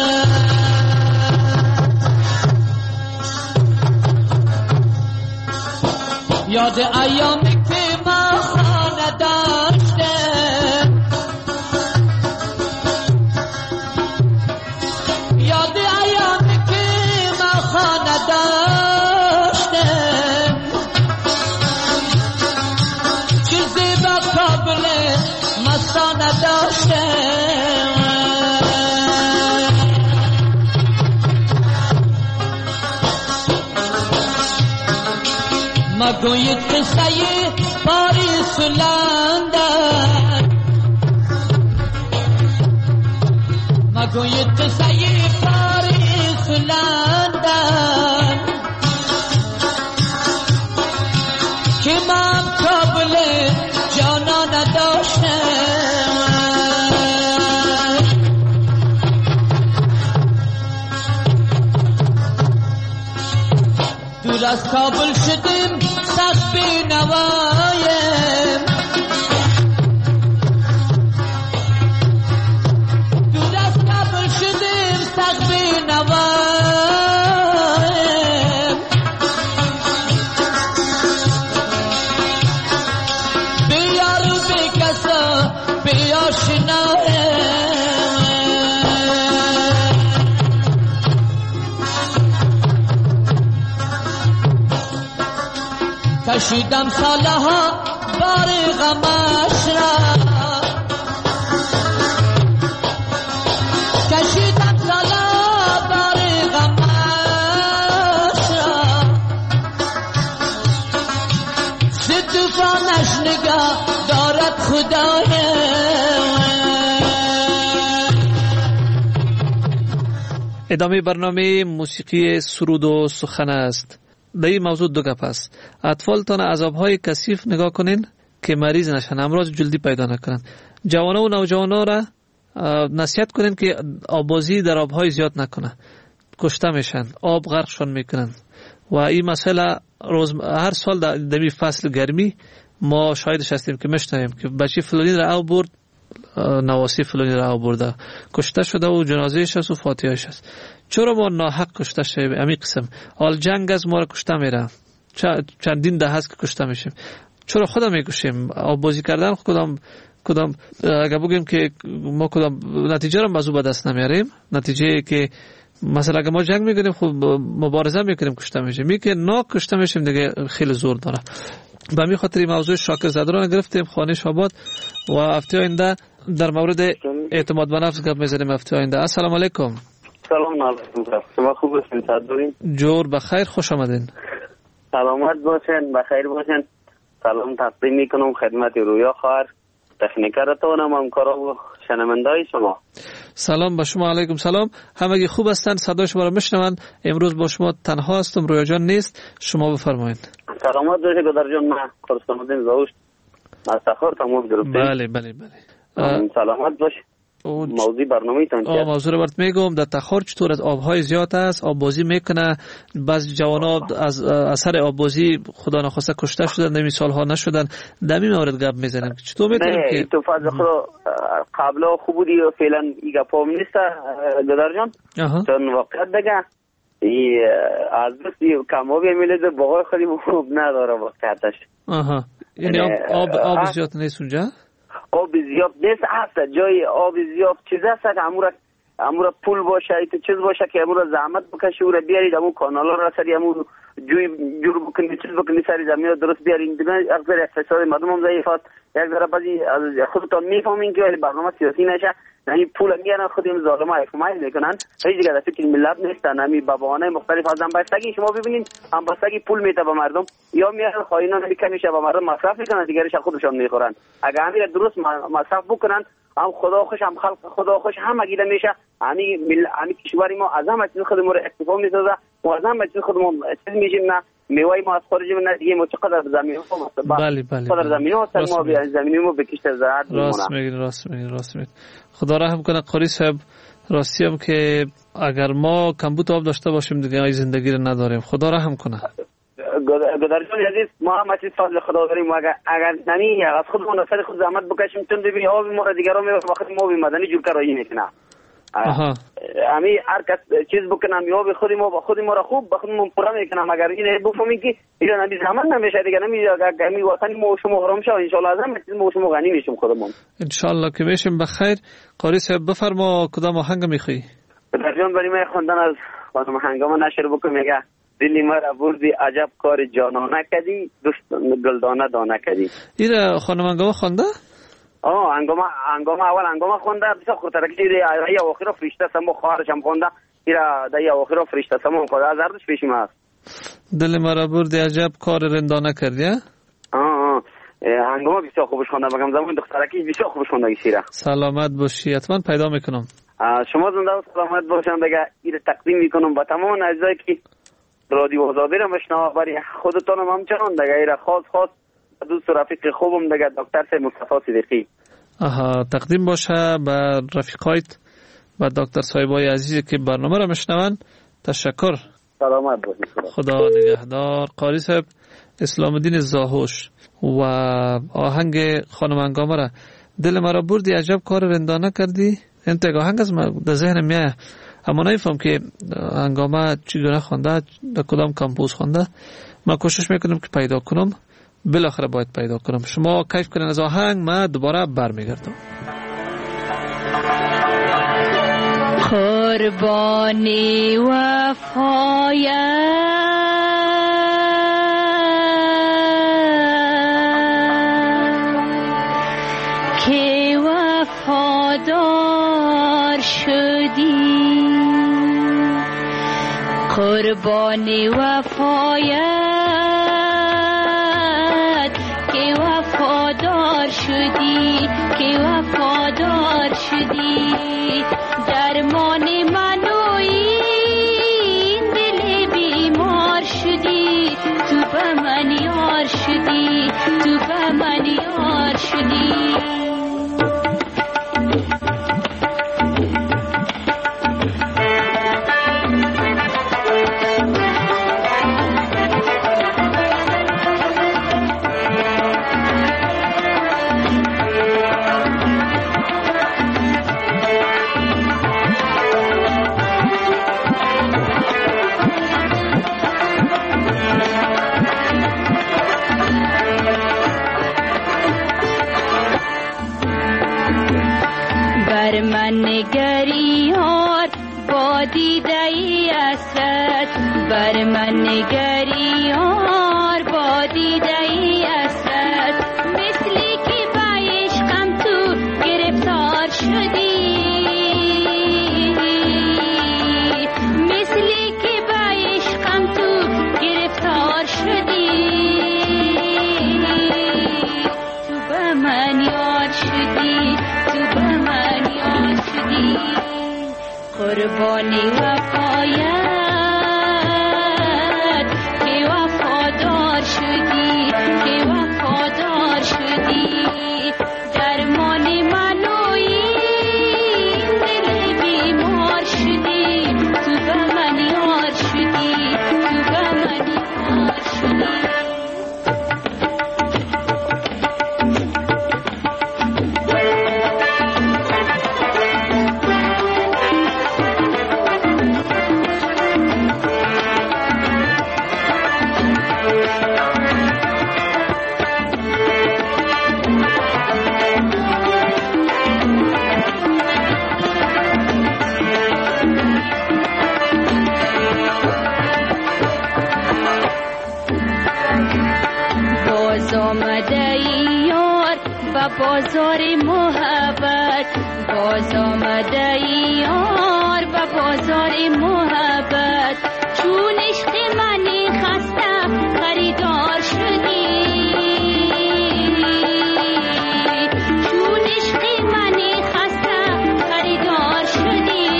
یاد ایامی که ما خانه داشته، یاد ایامی که ما خانه داشته، چیزی با کابل مستانه داشته، مگوید قصه پاریس و لندن، مگوید قصه پاریس و لندن، که من کابل جانا نداشتم، دور از کابل شدیم سخت بینوایم، دور از کابل شدیم سخت بینوایم، بیار و بی کسا بی آشنایم، کشیدم سالها بار غمش را، کشیدم سالا بار غمش را ز توفانش نگاه دارد خدای. ادامه برنامه موسیقی سرود و سخن است. در این موضوع دو گپ است. اطفالتان عذاب‌های کثیف نگاه کنین که مریض نشن، امراض جلدی پیدا نکنن. جوانان و نوجوانان را نصیحت کنین که آبازی در آب‌های زیاد نکنه، کشته میشن، آب غرقشون میکنن. و این مسئله روز هر سال در این فصل گرمی ما شاهدش هستیم که میشنویم که بچه فلانی را آب برد، نواسی فلانی را آب برده، کشته شده و جنازه‌اش است و فاتحه‌اش است. چرا ما ناحق کشته شدیم؟ امی قسم حال جنگ از ما را کشته میره، چندین ده هست که کشته میشیم. چرا خودم میکشیم؟ آب بازی کردن کدام کدام اگر بگیم که ما کدام نتیجه را مزو به دست نمیاریم، نتیجه که مثلا اگر ما جنگ میکنیم خب مبارزه میکنیم کشته میشیم، می که نا کشته میشیم دیگه خیلی زور داره. به همین خاطر این موضوع شاکر زاده را گرفتیم خانه شاباد و هفته آینده در مورد اعتماد به نفس گپ میزنیم. هفته آینده. السلام علیکم. سلام علیکم. شما خوب هستین؟ صحت جور بخیر، خوش آمدین. سلامت باشین، بخیر باشین. سلام تقدیم میکنم خدمت رویا خواهر تکنیکرتون هم همکارا و شنونده‌های شما. سلام به شما. علیکم سلام. همگی خوب هستند؟ صدای شما را میشنوند. امروز با شما تنها هستم، رویا جان نیست. شما بفرمایید. سلامت باشید گدر جان. من کورسپاندنت زاوش از تخار تمام گرفتم. بله بله بله. سلامت باشید. موضوع برنامه تان چیه؟ موضوع رو برات میگم. در تخار چطور از آبهای زیاد است، آب بازی میکنه، بعضی جوانا از اثر آب بازی خدا نخواسته کشته شدن، نمی سالها نشدن. در این مورد گپ میزنیم که چطور میتونیم که تو فاز خدا قبلا خوب بودی و فعلا این گپا نیست گدر جان. چون واقعا دیگه ای از بس کمابی میلد باقای خیلی خوب نداره واقعیتش. آها. یعنی آب آب آب زیاد نیست اونجا؟ آب زیاد نیست، هست جای آب زیاد چیز هست که امورا امورا پول باشه، ایت چیز باشه که امورا زحمت بکشی و بیارید امو کانالا را سری امو جوی جور بکنی چیز بکنی سری زمین درست بیارین. دیگه اکثر اقتصاد مردم هم ضعیفات. یک ذره بعضی از خودتون میفهمین که برنامه سیاسی نشه، یعنی پول میارن خودم ظالما حکومت میکنن. هیچ دیگه دست که ملت نیستن، همین باباانه مختلف از هم بستگی شما ببینین هم بستگی پول میته به مردم، یا میارن خائنان میکنن به مردم مصرف میکنن، دیگرش خودشون میخورن. اگه همین درست مصرف بکنن هم خدا خوش هم خلق خدا خوش هم اگه میشه همین مل همین کشوری ما از هم چیز خودمون رو اکتفا میسازه و از هم چیز خودمون چیز میشیم. نه میوه ما از خارج من دیگه متقدر زمین ها بله بله قدر زمین ها سر ما بیا زمین ما بکشته زرد راست میگید راست میگید راست میگید. خدا رحم کنه قاری صاحب. راستی هم که اگر ما کمبود آب داشته باشیم دیگه ای زندگی رو نداریم. خدا رحم کنه. گدرجان عزیز ما هم چیز فضل خدا داریم. اگر اگر نمی از خودمون سر خود زحمت بکشیم تون ببینی آب ما را دیگران می وقت ما بی مدنی جور کرایی میکنه. آها امی هر کس چیز بکنم یا به خودی ما با خودی ما را خوب به خودمون پورا میکنم. اگر این بفهمیم که اینا نمی زحمت نمیشه دیگه نمی امی وطن ما شما حرام شه ان شاء الله از هم ما شما غنی میشیم خودمون ان شاء الله که میشیم بخیر. قاری صاحب بفرما کدام آهنگ میخوای؟ گدرجان برای من خواندن از خانم هنگام نشر بکنم. میگه دلی مرا بردی عجب کار جانانه کردی دوست گلدانه دانه کردی. این خانم هنگام خوانده؟ آه هنگام هنگام اول هنگام خوانده بسیار خاطر که یا اخیرا فرشته سمو خواهرش هم خوانده. ایرا دای اخیرا فرشته سمو خدا از اردش پیشم است. دل مرا بردی عجب کار رندانه کردی. آه آه هنگام بسیار خوبش خوانده. بگم زمان دخترکی بسیار خوبش خوانده شیرا. سلامت باشی. حتما پیدا میکنم. شما زنده و سلامت باشن. دیگه این تقدیم میکنم با تمام عزیزایی که رادیو آزادی را میشنوند. برای خودتون هم همچنان دیگه ایرا خاص خاص دوست و رفیق خوبم دیگه دکتر سه مصطفی صدیقی. آها تقدیم باشه به رفیقایت و دکتر صاحبای عزیزی که برنامه را میشنوند. تشکر. سلامت باشید. خدا نگهدار. قاری صاحب اسلام الدین زاهوش و آهنگ خانم هنگامه را دل مرا بردی عجب کار رندانه کردی. این تا آهنگ از من در ذهنم میاد اما نمیفهم که هنگامه چگونه خوانده، در کدام کمپوز خوانده. من کوشش میکنم که پیدا کنم، بالاخره باید پیدا کنم. شما کیف کنین از آهنگ، من دوباره برمیگردم. قربانی وفای که وفادار شدی قربان وفایت که وفادار شدی که وفادار شدی درمان من و این دل بیمار شدی تو به من یار شدی تو به من یار شدی بر من نگری یار با دیده ای اسرت بر من نگری یار با دیده ای اسرت مثلی که با عشقم تو گرفتار شدی مثلی که با عشقم تو گرفتار شدی تو به من یار شدی تو به من یار شدی قربانی وفایت که وفادار شدی که وفادار شدی درمان من و این دل بیمار شدی تو به من یار شدی تو به من یار شدی بازار محبت باز آمده یار و بازار محبت چون عشق من خسته خریدار شدی چون عشق من خسته خریدار شدی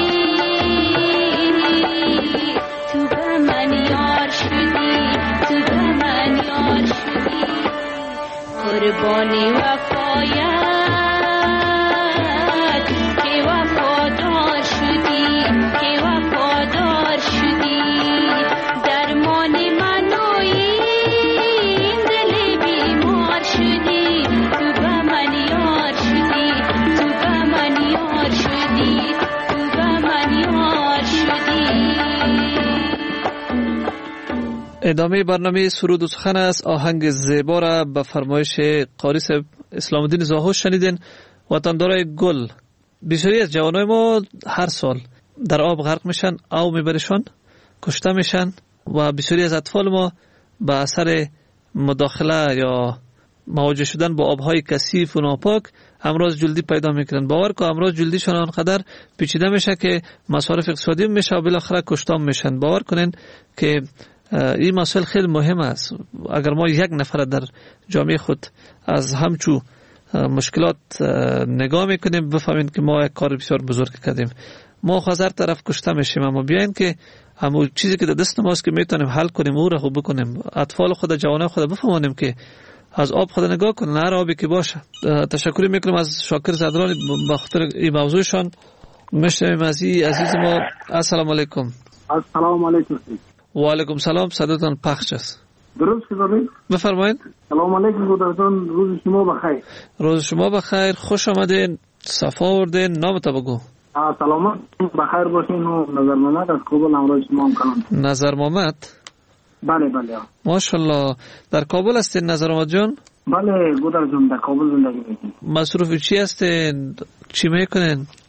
تو به من یار شدی تو به من یار شدی قربانی وفایت که وفادار شدی که وفادار شدی درمان من و این دل بیمار شدی تو به من یار شدی تو به من یار شدی تو به من یار شدی. ادامه برنامه سرود و سخن است. آهنگ زیبا را به فرمایش قاری صاحب اسلام الدین زاهوش شنیدین. وطندارای گل، بسیاری از جوانای ما هر سال در آب غرق میشن، آب میبرشان، کشته میشن و بسیاری از اطفال ما به اثر مداخله یا مواجه شدن با آبهای کثیف و ناپاک امراض جلدی پیدا میکنن. باور کن امراض جلدیشان آنقدر پیچیده میشه که مصارف اقتصادی میشه و بالاخره کشتام میشن. باور کنین که این مسئله خیلی مهم است. اگر ما یک نفر در جامعه خود از همچو مشکلات نگاه میکنیم بفهمین که ما یک کار بسیار بزرگ کردیم. ما خازر طرف کشته میشیم، اما بیاین که همون چیزی که در دست ماست که میتونیم حل کنیم او را خوب بکنیم. اطفال خود، جوانان خود بفهمانیم که از آب خود نگاه کنن، هر آبی که باشه. تشکر میکنم از شاکر زدران به خاطر این موضوعشان. مشتم عزیز عزیز ما، السلام علیکم. السلام علیکم. و علیکم سلام، صداتان پخش است. درست شدید؟ بفرمایید. سلام علیکم گودرتون، روز شما بخیر. روز شما بخیر، خوش آمدین، صفا آوردین. نامتو بگو. سلامت بخیر باشین. و نظر محمد از کابل همراه شما هم کنم. نظر محمد؟ بله بله. ماشاءالله. در کابل هستین نظر محمد جان؟ بله گودر جان، در کابل زندگی میکنم. مصروف چی هستین؟ چی میکنین؟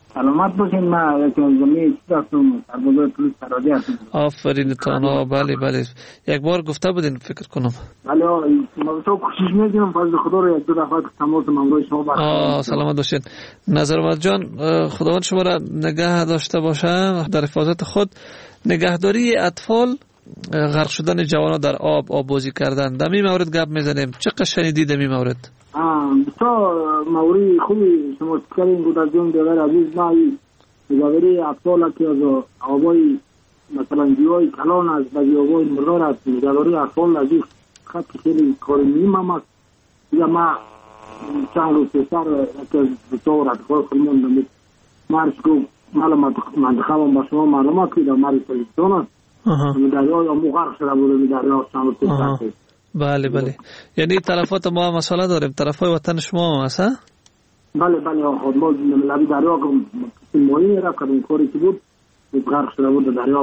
سلامت باشین. من یکی از زمین چیز هستم، سربازای پلیس سرادی هستم. آفرین تانا. بله بله یک بار گفته بودین فکر کنم. بله ما تو کوشش میکنیم فضل خدا رو یک دو دفعه تماس مامورای شما برقرار. آه سلامت باشین. نظرآمد جان خداوند شما را نگه داشته باشه در حفاظت خود. نگهداری اطفال، غرق شدن جوانان در آب، آب بازی کردن، در این مورد گپ میزنیم. چقدر شنیدید در این مورد؟ آه بسیار موری خوبی شما کردین بود از جون دیگر عزیز. ما نگهداری اطفال که از آبای مثلا جیوهای کلان از بعضی آبای مردار است، نگهداری اطفال از این خط خیلی کار مهم هم است. یا ما چند روز پیشتر یکی از بسیار اطفال خودمون دمید مرش گفت مال منطقه هم با شما معلومات که در مرش پلیستان است دریا یا مو غرق شده بود دریا چند روز پیشتر. بله بله یعنی طرفات ما مسئله داریم، طرفای وطن شما هم هست؟ بله بله خود ما لبی دریا که ماهی را کردیم کاری که بود غرق شده بود دریا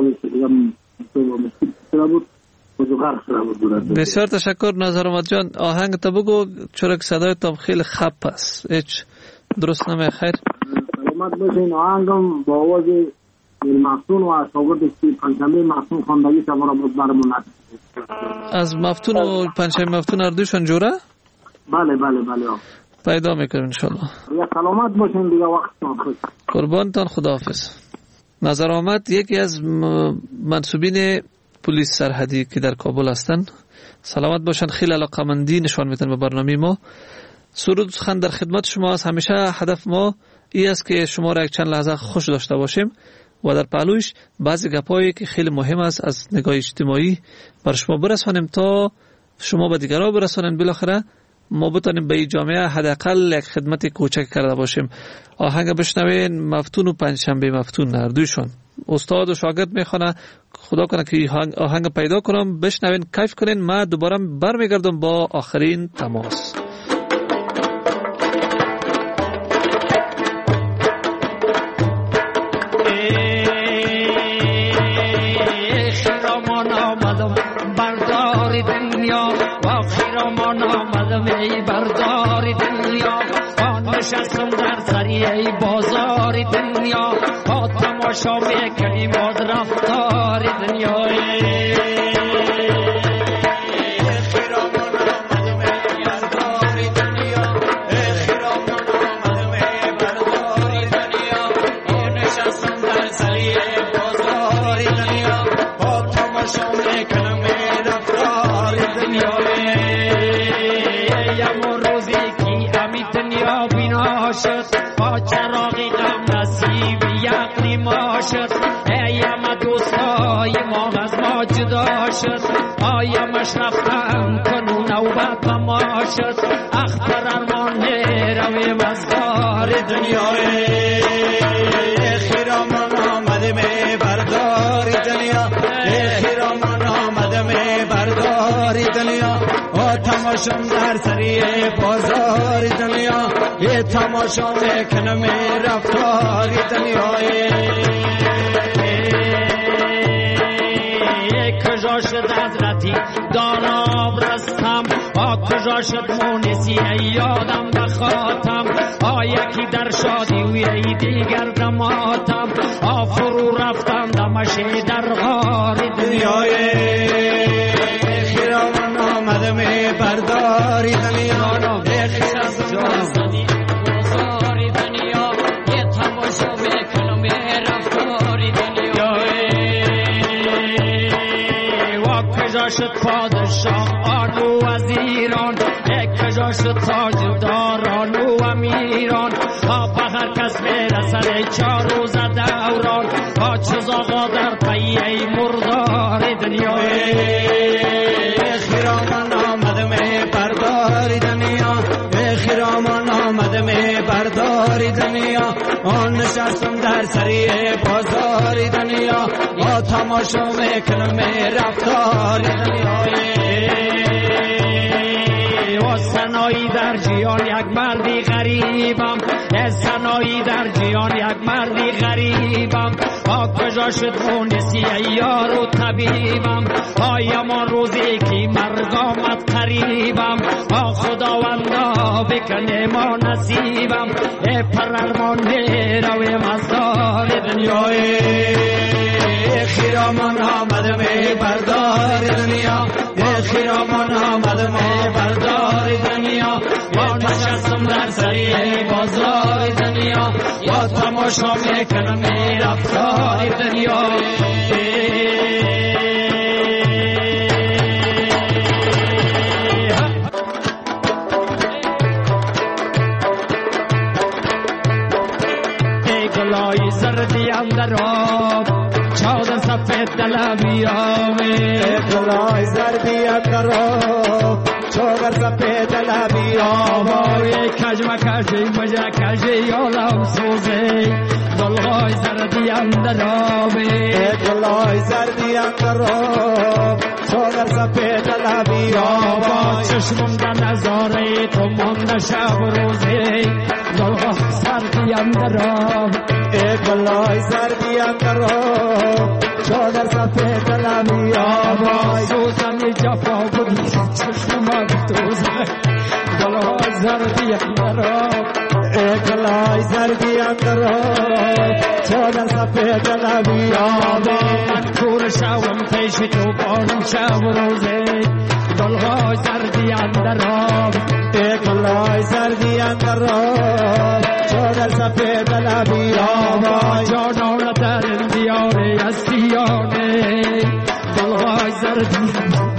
شده بود غرق شده بود. بسیار تشکر نظرآمد جان. آهنگ تا بگو چرا که صدای تا خیلی خپ است، هیچ درست نمی. خیر سلامت باشین. آهنگم با آواز مفتون و شاگرد که پنجشنبه مفتون خواندگی شما را بود برمون نکنید. از مفتون و پنجشنبه مفتون اردوشان جوره؟ بله بله بله پیدا میکنم انشالله. یا سلامت باشین دیگه وقتتان خوش. قربانتان خداحافظ. نظرآمد یکی از منصوبین پلیس سرحدی که در کابل هستند. سلامت باشن، خیلی علاقمندی نشان میدن به برنامه ما. سرود سخن در خدمت شما است. همیشه هدف ما این است که شما را یک چند لحظه خوش داشته باشیم و در پهلوش بعضی گپایی که خیلی مهم است از نگاه اجتماعی بر شما برسانیم تا شما به دیگران برسانید. بالاخره ما بتونیم به این جامعه حداقل یک خدمت کوچک کرده باشیم. آهنگ بشنوین مفتون و پنجشنبه مفتون اردوشان. استاد و شاگرد میخونه. خدا کنه که آهنگ پیدا کنم بشنوین کیف کنین. من دوباره برمیگردم با آخرین تماس. ای بردار دنیا نشستم در سری ای بازار دنیا با تماشا میکنیم از رفتار دنیا. آیا مشرفتم کنو نوبت ما شد اخبر ارمان رویم از دار دنیای خیرامان آمده می بردار دنیا خیرامان آمده می بردار دنیا و تماشم در سری بازار دنیا یه تماشا میکنم رفتار دنیای کجا شد حضرتی داناب رستم آ کجا شد مونسی یادم بخاتم آ یکی در شادی و یکی دیگر دماتم آ فرو رفتم دمشی در غار دنیای خیرامان آمده می برداری دنیا خیر از جانزدی بازاری دنیا یه تماشا میکنم رفتاری دنیا کجا شد پادشاه آن و وزیران کجا شد تاجداران و امیران به هر کس میرسد چار روز دوران چیز آقا در پی ای مردار دنیای خیرامان آمده می برداری دنیا خیرامان آمده می برداری دنیا آن نشستم در سری بازاری دنیا با تماشا میکنم رفتار دنیای و سنایی در جیان یک مردی غریبم سنایی در جیان یک مردی غریبم با کجا شد مونسی یار و طبیبم آیا ما روزی که مرگ آمد قریبم با خداوندا تا بکنه ما نصیبم ای پررمان روی مزار دنیای خیرامان آمدم ای بردار دنیا ای خیرامان آمدم ای بردار دنیا یا نشستم در سری بازار دنیا یا تماشا میکنم ای رفتار دنیا ای گلای زردی اندر آب چادر سفید دلبیام ای گلای زردی اندر آب چادر سفید دلبیام ای کج مکجی مجا کجی عالم سوزی گلای زردی اندر آب ای گلای زردی اندر آب چادر سفید دلبیام چشمم در نظاره تو مانده شب روزی گلای زردی اندر آب ای گلای زردی اندر آب چادر سفید دلمی آبای سوزن جفا بودی چشم دوزه گلای زردی اندر آب ای گلای زردی اندر آب چادر سفید دلمی آبای من کور شوم پیش تو بانم شب روزه گلای زردی اندر آب ای گلای زردی اندر آب چادر سفید دلمی آبای جانان در دیاره از دیانه گلهای زردی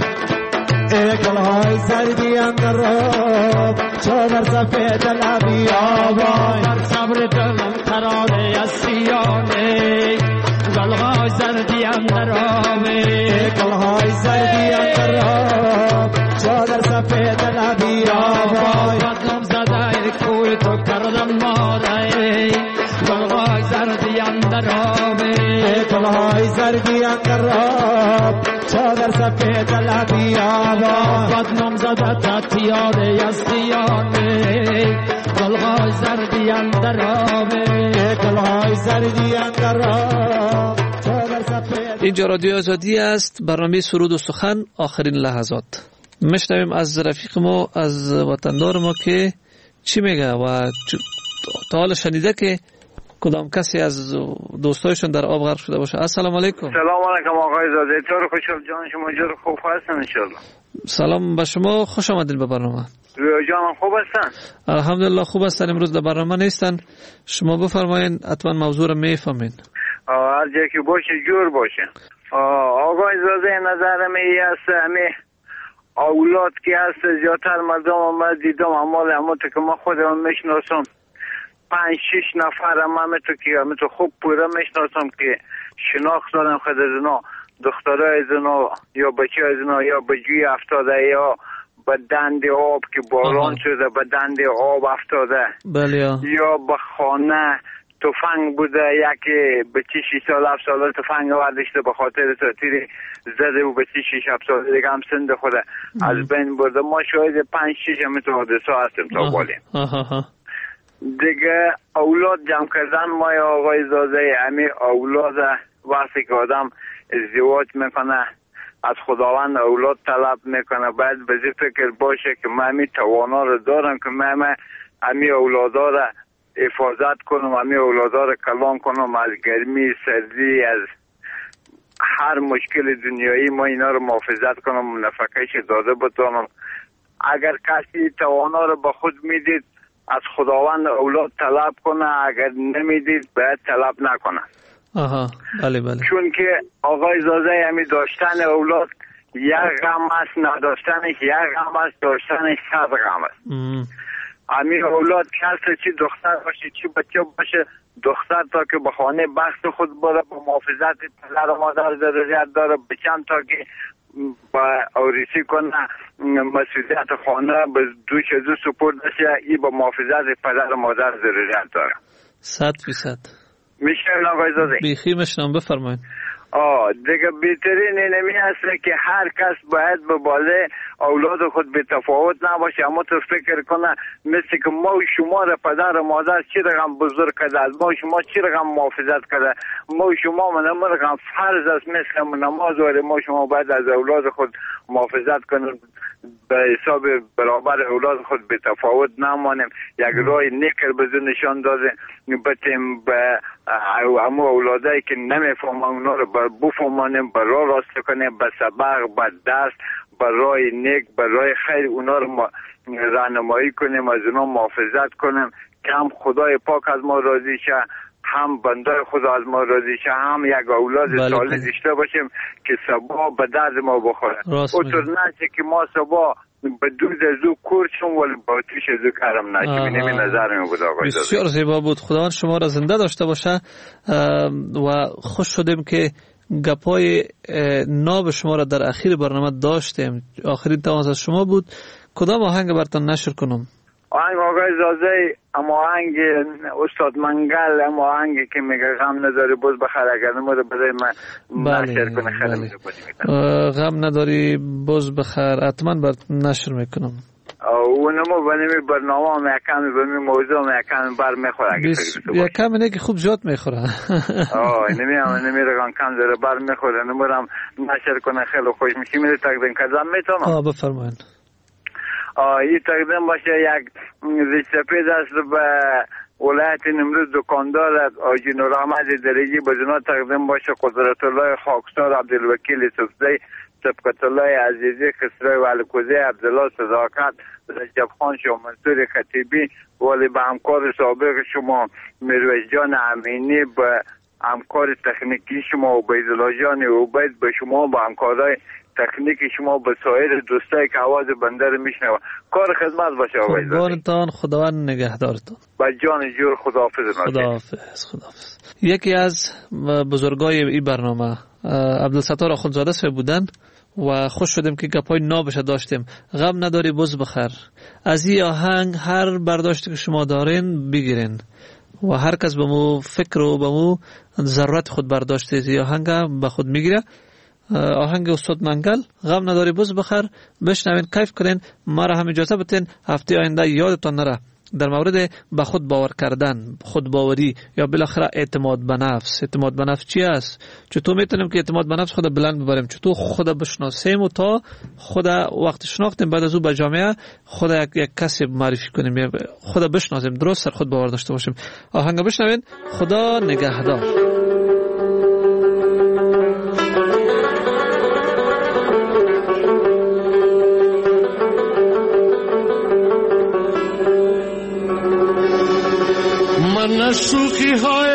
ای گلهای زردی اندر آب چادر سفید دلمی آبای بر صبر دلم ترانه از دیانه گلهای زردی اندر آب ای گلهای زردی اندر آب چادر سفید دلمی آبای بدنم زده کوی تو کردم ماره گلهای زردی اندر آب ای گلهای زردی اندر آب چادر سفید دلمی آبای بدنم زده تتیاره از دیانه گلهای زردی اندر آب ای گلهای زردی اندر آب چادر سفید. اینجا رادیو آزادی است، برنامه سرود و سخن، آخرین لحظات. میشنویم از رفیق ما، از وطندار ما که چی میگه و تا حالا شنیده که کدام کسی از دوستایشون در آب غرق شده باشه. السلام علیکم. سلام علیکم آقای زاده، طور خوشحال جان شما جور خوب هستن ان شاء الله. سلام به شما، خوش آمدید به برنامه. رویا جان خوب هستن؟ الحمدلله خوب هستن. امروز در برنامه نیستن، شما بفرمایید، حتما موضوع رو میفهمین. هر جایی که باشه جور باشه. آقای زاده نظر می است همه اولاد که هست زیادتر مردم آمد دیدم اما اما تو که ما خودم میشناسم پنج شش نفر هم تو که هم تو خوب پوره میشناسم که شناخت دارم خود از اینا دخترای از اینا یا بچه از اینا یا به جوی افتاده یا به دند آب که باران شده به دند آب افتاده بله. یا به خانه تفنگ بوده یکی بچه شش سال هفت ساله تفنگ ورداشته به خاطر تاثیر زده و بچه شش هفت ساله دیگه هم سند خوده از بین برده. ما شاید پنج شش هم تو حادثه هستیم تا بالیم دیگه. اولاد جمع کردن ما یا آقای زاده همی اولاد وقتی که آدم ازدواج میکنه از خداوند اولاد طلب میکنه باید به زی فکر باشه که من همی توانا رو دارم که من همی اولادا رو حفاظت کنم، همی اولادا رو کلان کنم از گرمی سردی از هر مشکل دنیایی ما اینا رو محافظت کنم نفقهش داده بتونم. اگر کسی توانا رو به خود میدید از خداوند اولاد طلب کنه، اگر نمیدید باید طلب نکنه. آها بله بله. چون که آقای زاده همی داشتن اولاد یک غم است، نداشتنش یک غم است، داشتنش صد غم است. همی اولاد کسی چی دختر باشه چی بچه باشه، دختر تا که به خانه بخت خود بره با محافظت پدر و مادر ضرورت داره، بچم تا که با اوریسی کنه مسئولیت خانه به دوش دو سپرده شه، ای با محافظت پدر و مادر ضرورت داره. صد فیصد. میشنم آقای زاده؟ بیخی میشنم، بفرمایید. آه دیگه بهترین اینمی است که هر کس باید به بالای اولاد خود به تفاوت نباشه. اما تو فکر کنه مثل که ما و شما را پدر و مادر چی رقم بزرگ کرده، از ما و شما چی رقم محافظت کرده، ما و شما من رقم فرض است مثل نماز ولی ما شما باید از اولاد خود محافظت کنیم، به حساب برابر اولاد خود به تفاوت نمانیم، یک راه نیکر بزن نشان داده بتیم به همو اولادایی که نمیفهمن اونا رو بفهمانیم، به راه راست کنیم، به سبق، به درس، به راه نیک، به راه خیر اونا رو راهنمایی کنیم، از اونا محافظت کنیم که هم خدای پاک از ما راضی شه، هم بنده خدا از ما راضی شه، هم یک اولاد صالح داشته باشیم که صبح به درد ما بخوره. اونطور نشه که ما صبح به دوز ازو کورچون ولی با توش ازو کرم نشه. اینمی نظر می بود آقای داده. بسیار زیبا بود. خداوند شما را زنده داشته باشه و خوش شدیم که گپای ناب شما را در اخیر برنامه داشتیم. آخرین تماس از شما بود. کدام آهنگ براتون نشر کنم؟ آهنگ آقای زازه، اما آهنگ استاد منگل، اما آهنگی که میگه غم نداری باز بخیر اگر نموده بذاری من نشر کنه خیلی بله. غم نداری باز بخیر حتما برات نشر میکنم. اونمو بنیمی برنامه هم یکمی بنیمی موضوع هم یکمی بر میخوره اگه فکر تو باشه. یکم اینه که خوب زیاد میخوره. آه اینمی هم اینمی رگان کم داره بر میخوره، نمورم نشر کنه خیلی خوش میشی. میره تقدیم کردم میتونم؟ آه بفرمایین. این تقدیم باشه یک ریسپید است به ولایت نمروز دکاندار آجی نور احمد درگی بجنا تقدیم باشه قدرت الله خاکسار عبدالوکیل سفزی سبقت الله عزیزی خسروی و علکوزی عبدالله صداقت رجب خان شما منصور خطیبی ولی به همکار سابق شما مرویش جان امینی به همکار تکنیکی شما و بیزلا جان عبید به شما به همکارای تکنیک شما به سایر دوستایی که آواز بنده رو میشنوه کار خدمت باشه آقای زاده. قربانتان خداوند نگهدارتان. با جان جور خداحافظ. خداحافظ. خداحافظ. یکی از بزرگای این برنامه عبدالستار آخوندزاده صاحب بودن و خوش شدیم که گپای نابش داشتیم. غم نداری بز بخیر. از این آهنگ هر برداشتی که شما دارین بگیرین و هر کس به مو فکر و به مو ضرورت خود برداشته از این آهنگ به خود میگیره. آهنگ استاد منگل غم نداری بز بخیر بشنوین کیف کنین. ما را هم اجازه بتین هفته آینده یادتان نره در مورد به خود باور کردن، خود باوری یا بالاخره اعتماد به نفس. اعتماد به نفس چی است؟ چطور میتونیم که اعتماد به نفس خود بلند ببریم؟ چطور خود بشناسیم و تا خود وقت شناختیم بعد از او به جامعه خود یک, یک کسی معرفی کنیم، خود بشناسیم، درست سر خود باور داشته باشیم. آهنگ بشنوین. خدا نگهدار. من شوخی های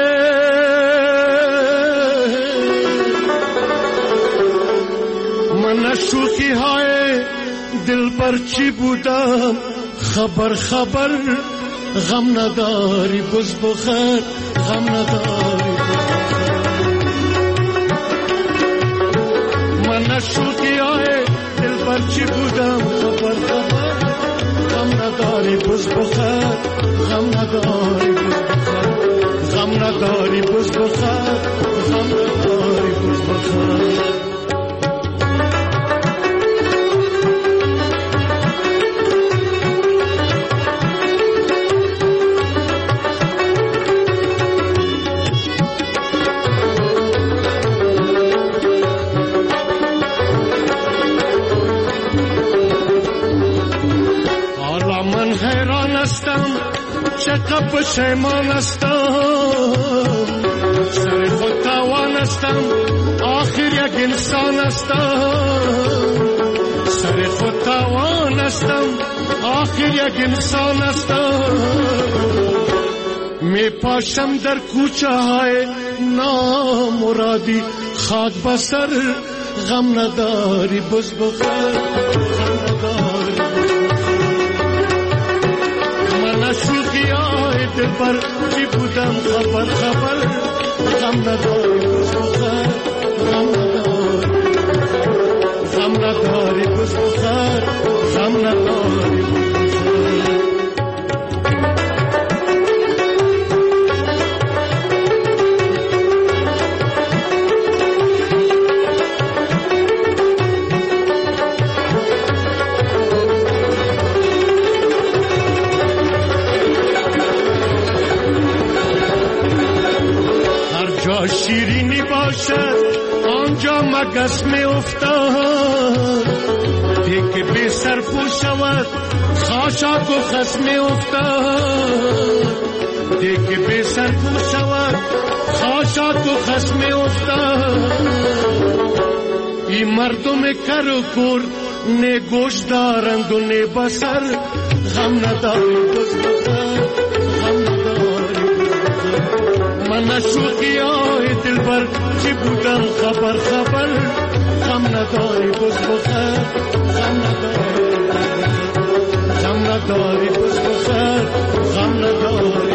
من شوخی های دل پر چی بودم خبر خبر غم نداری بز بخیر غم نداری من شوخی های دل پر چی بودم خبر خبر غم نداری بز بخیر غم نداری غم نداری بز بخیر غم نداری بز بخیر. حالا من حیران هستم چقدر پشیمان هستم سر خود توان هستم آخر یک انسان هستم سر خود توان هستم آخر یک انسان هستم می پاشم در کوچه های نامرادی خاک بسر غم نداری بز بخیر غم نداری من شوخی های دل پر چی بودم خبر خبر غم نداری بز بخیر غم نداری غم نداری بز بخیر غم نداری بز بخیر. باشد آنجا مگس می افتاد دیگه بی سرپو شود خاشاک و خس می افتاد دیگه بی سرپو شود خاشاک و خس می افتاد این مردم کر و کور نه گوش دارند و نه بسر غم نداری بز بخر غم نداری من شوقی های دل بر چی بودن خبر خبر غم نداری بز بخر غم نداری غم نداری بز بخر غم نداری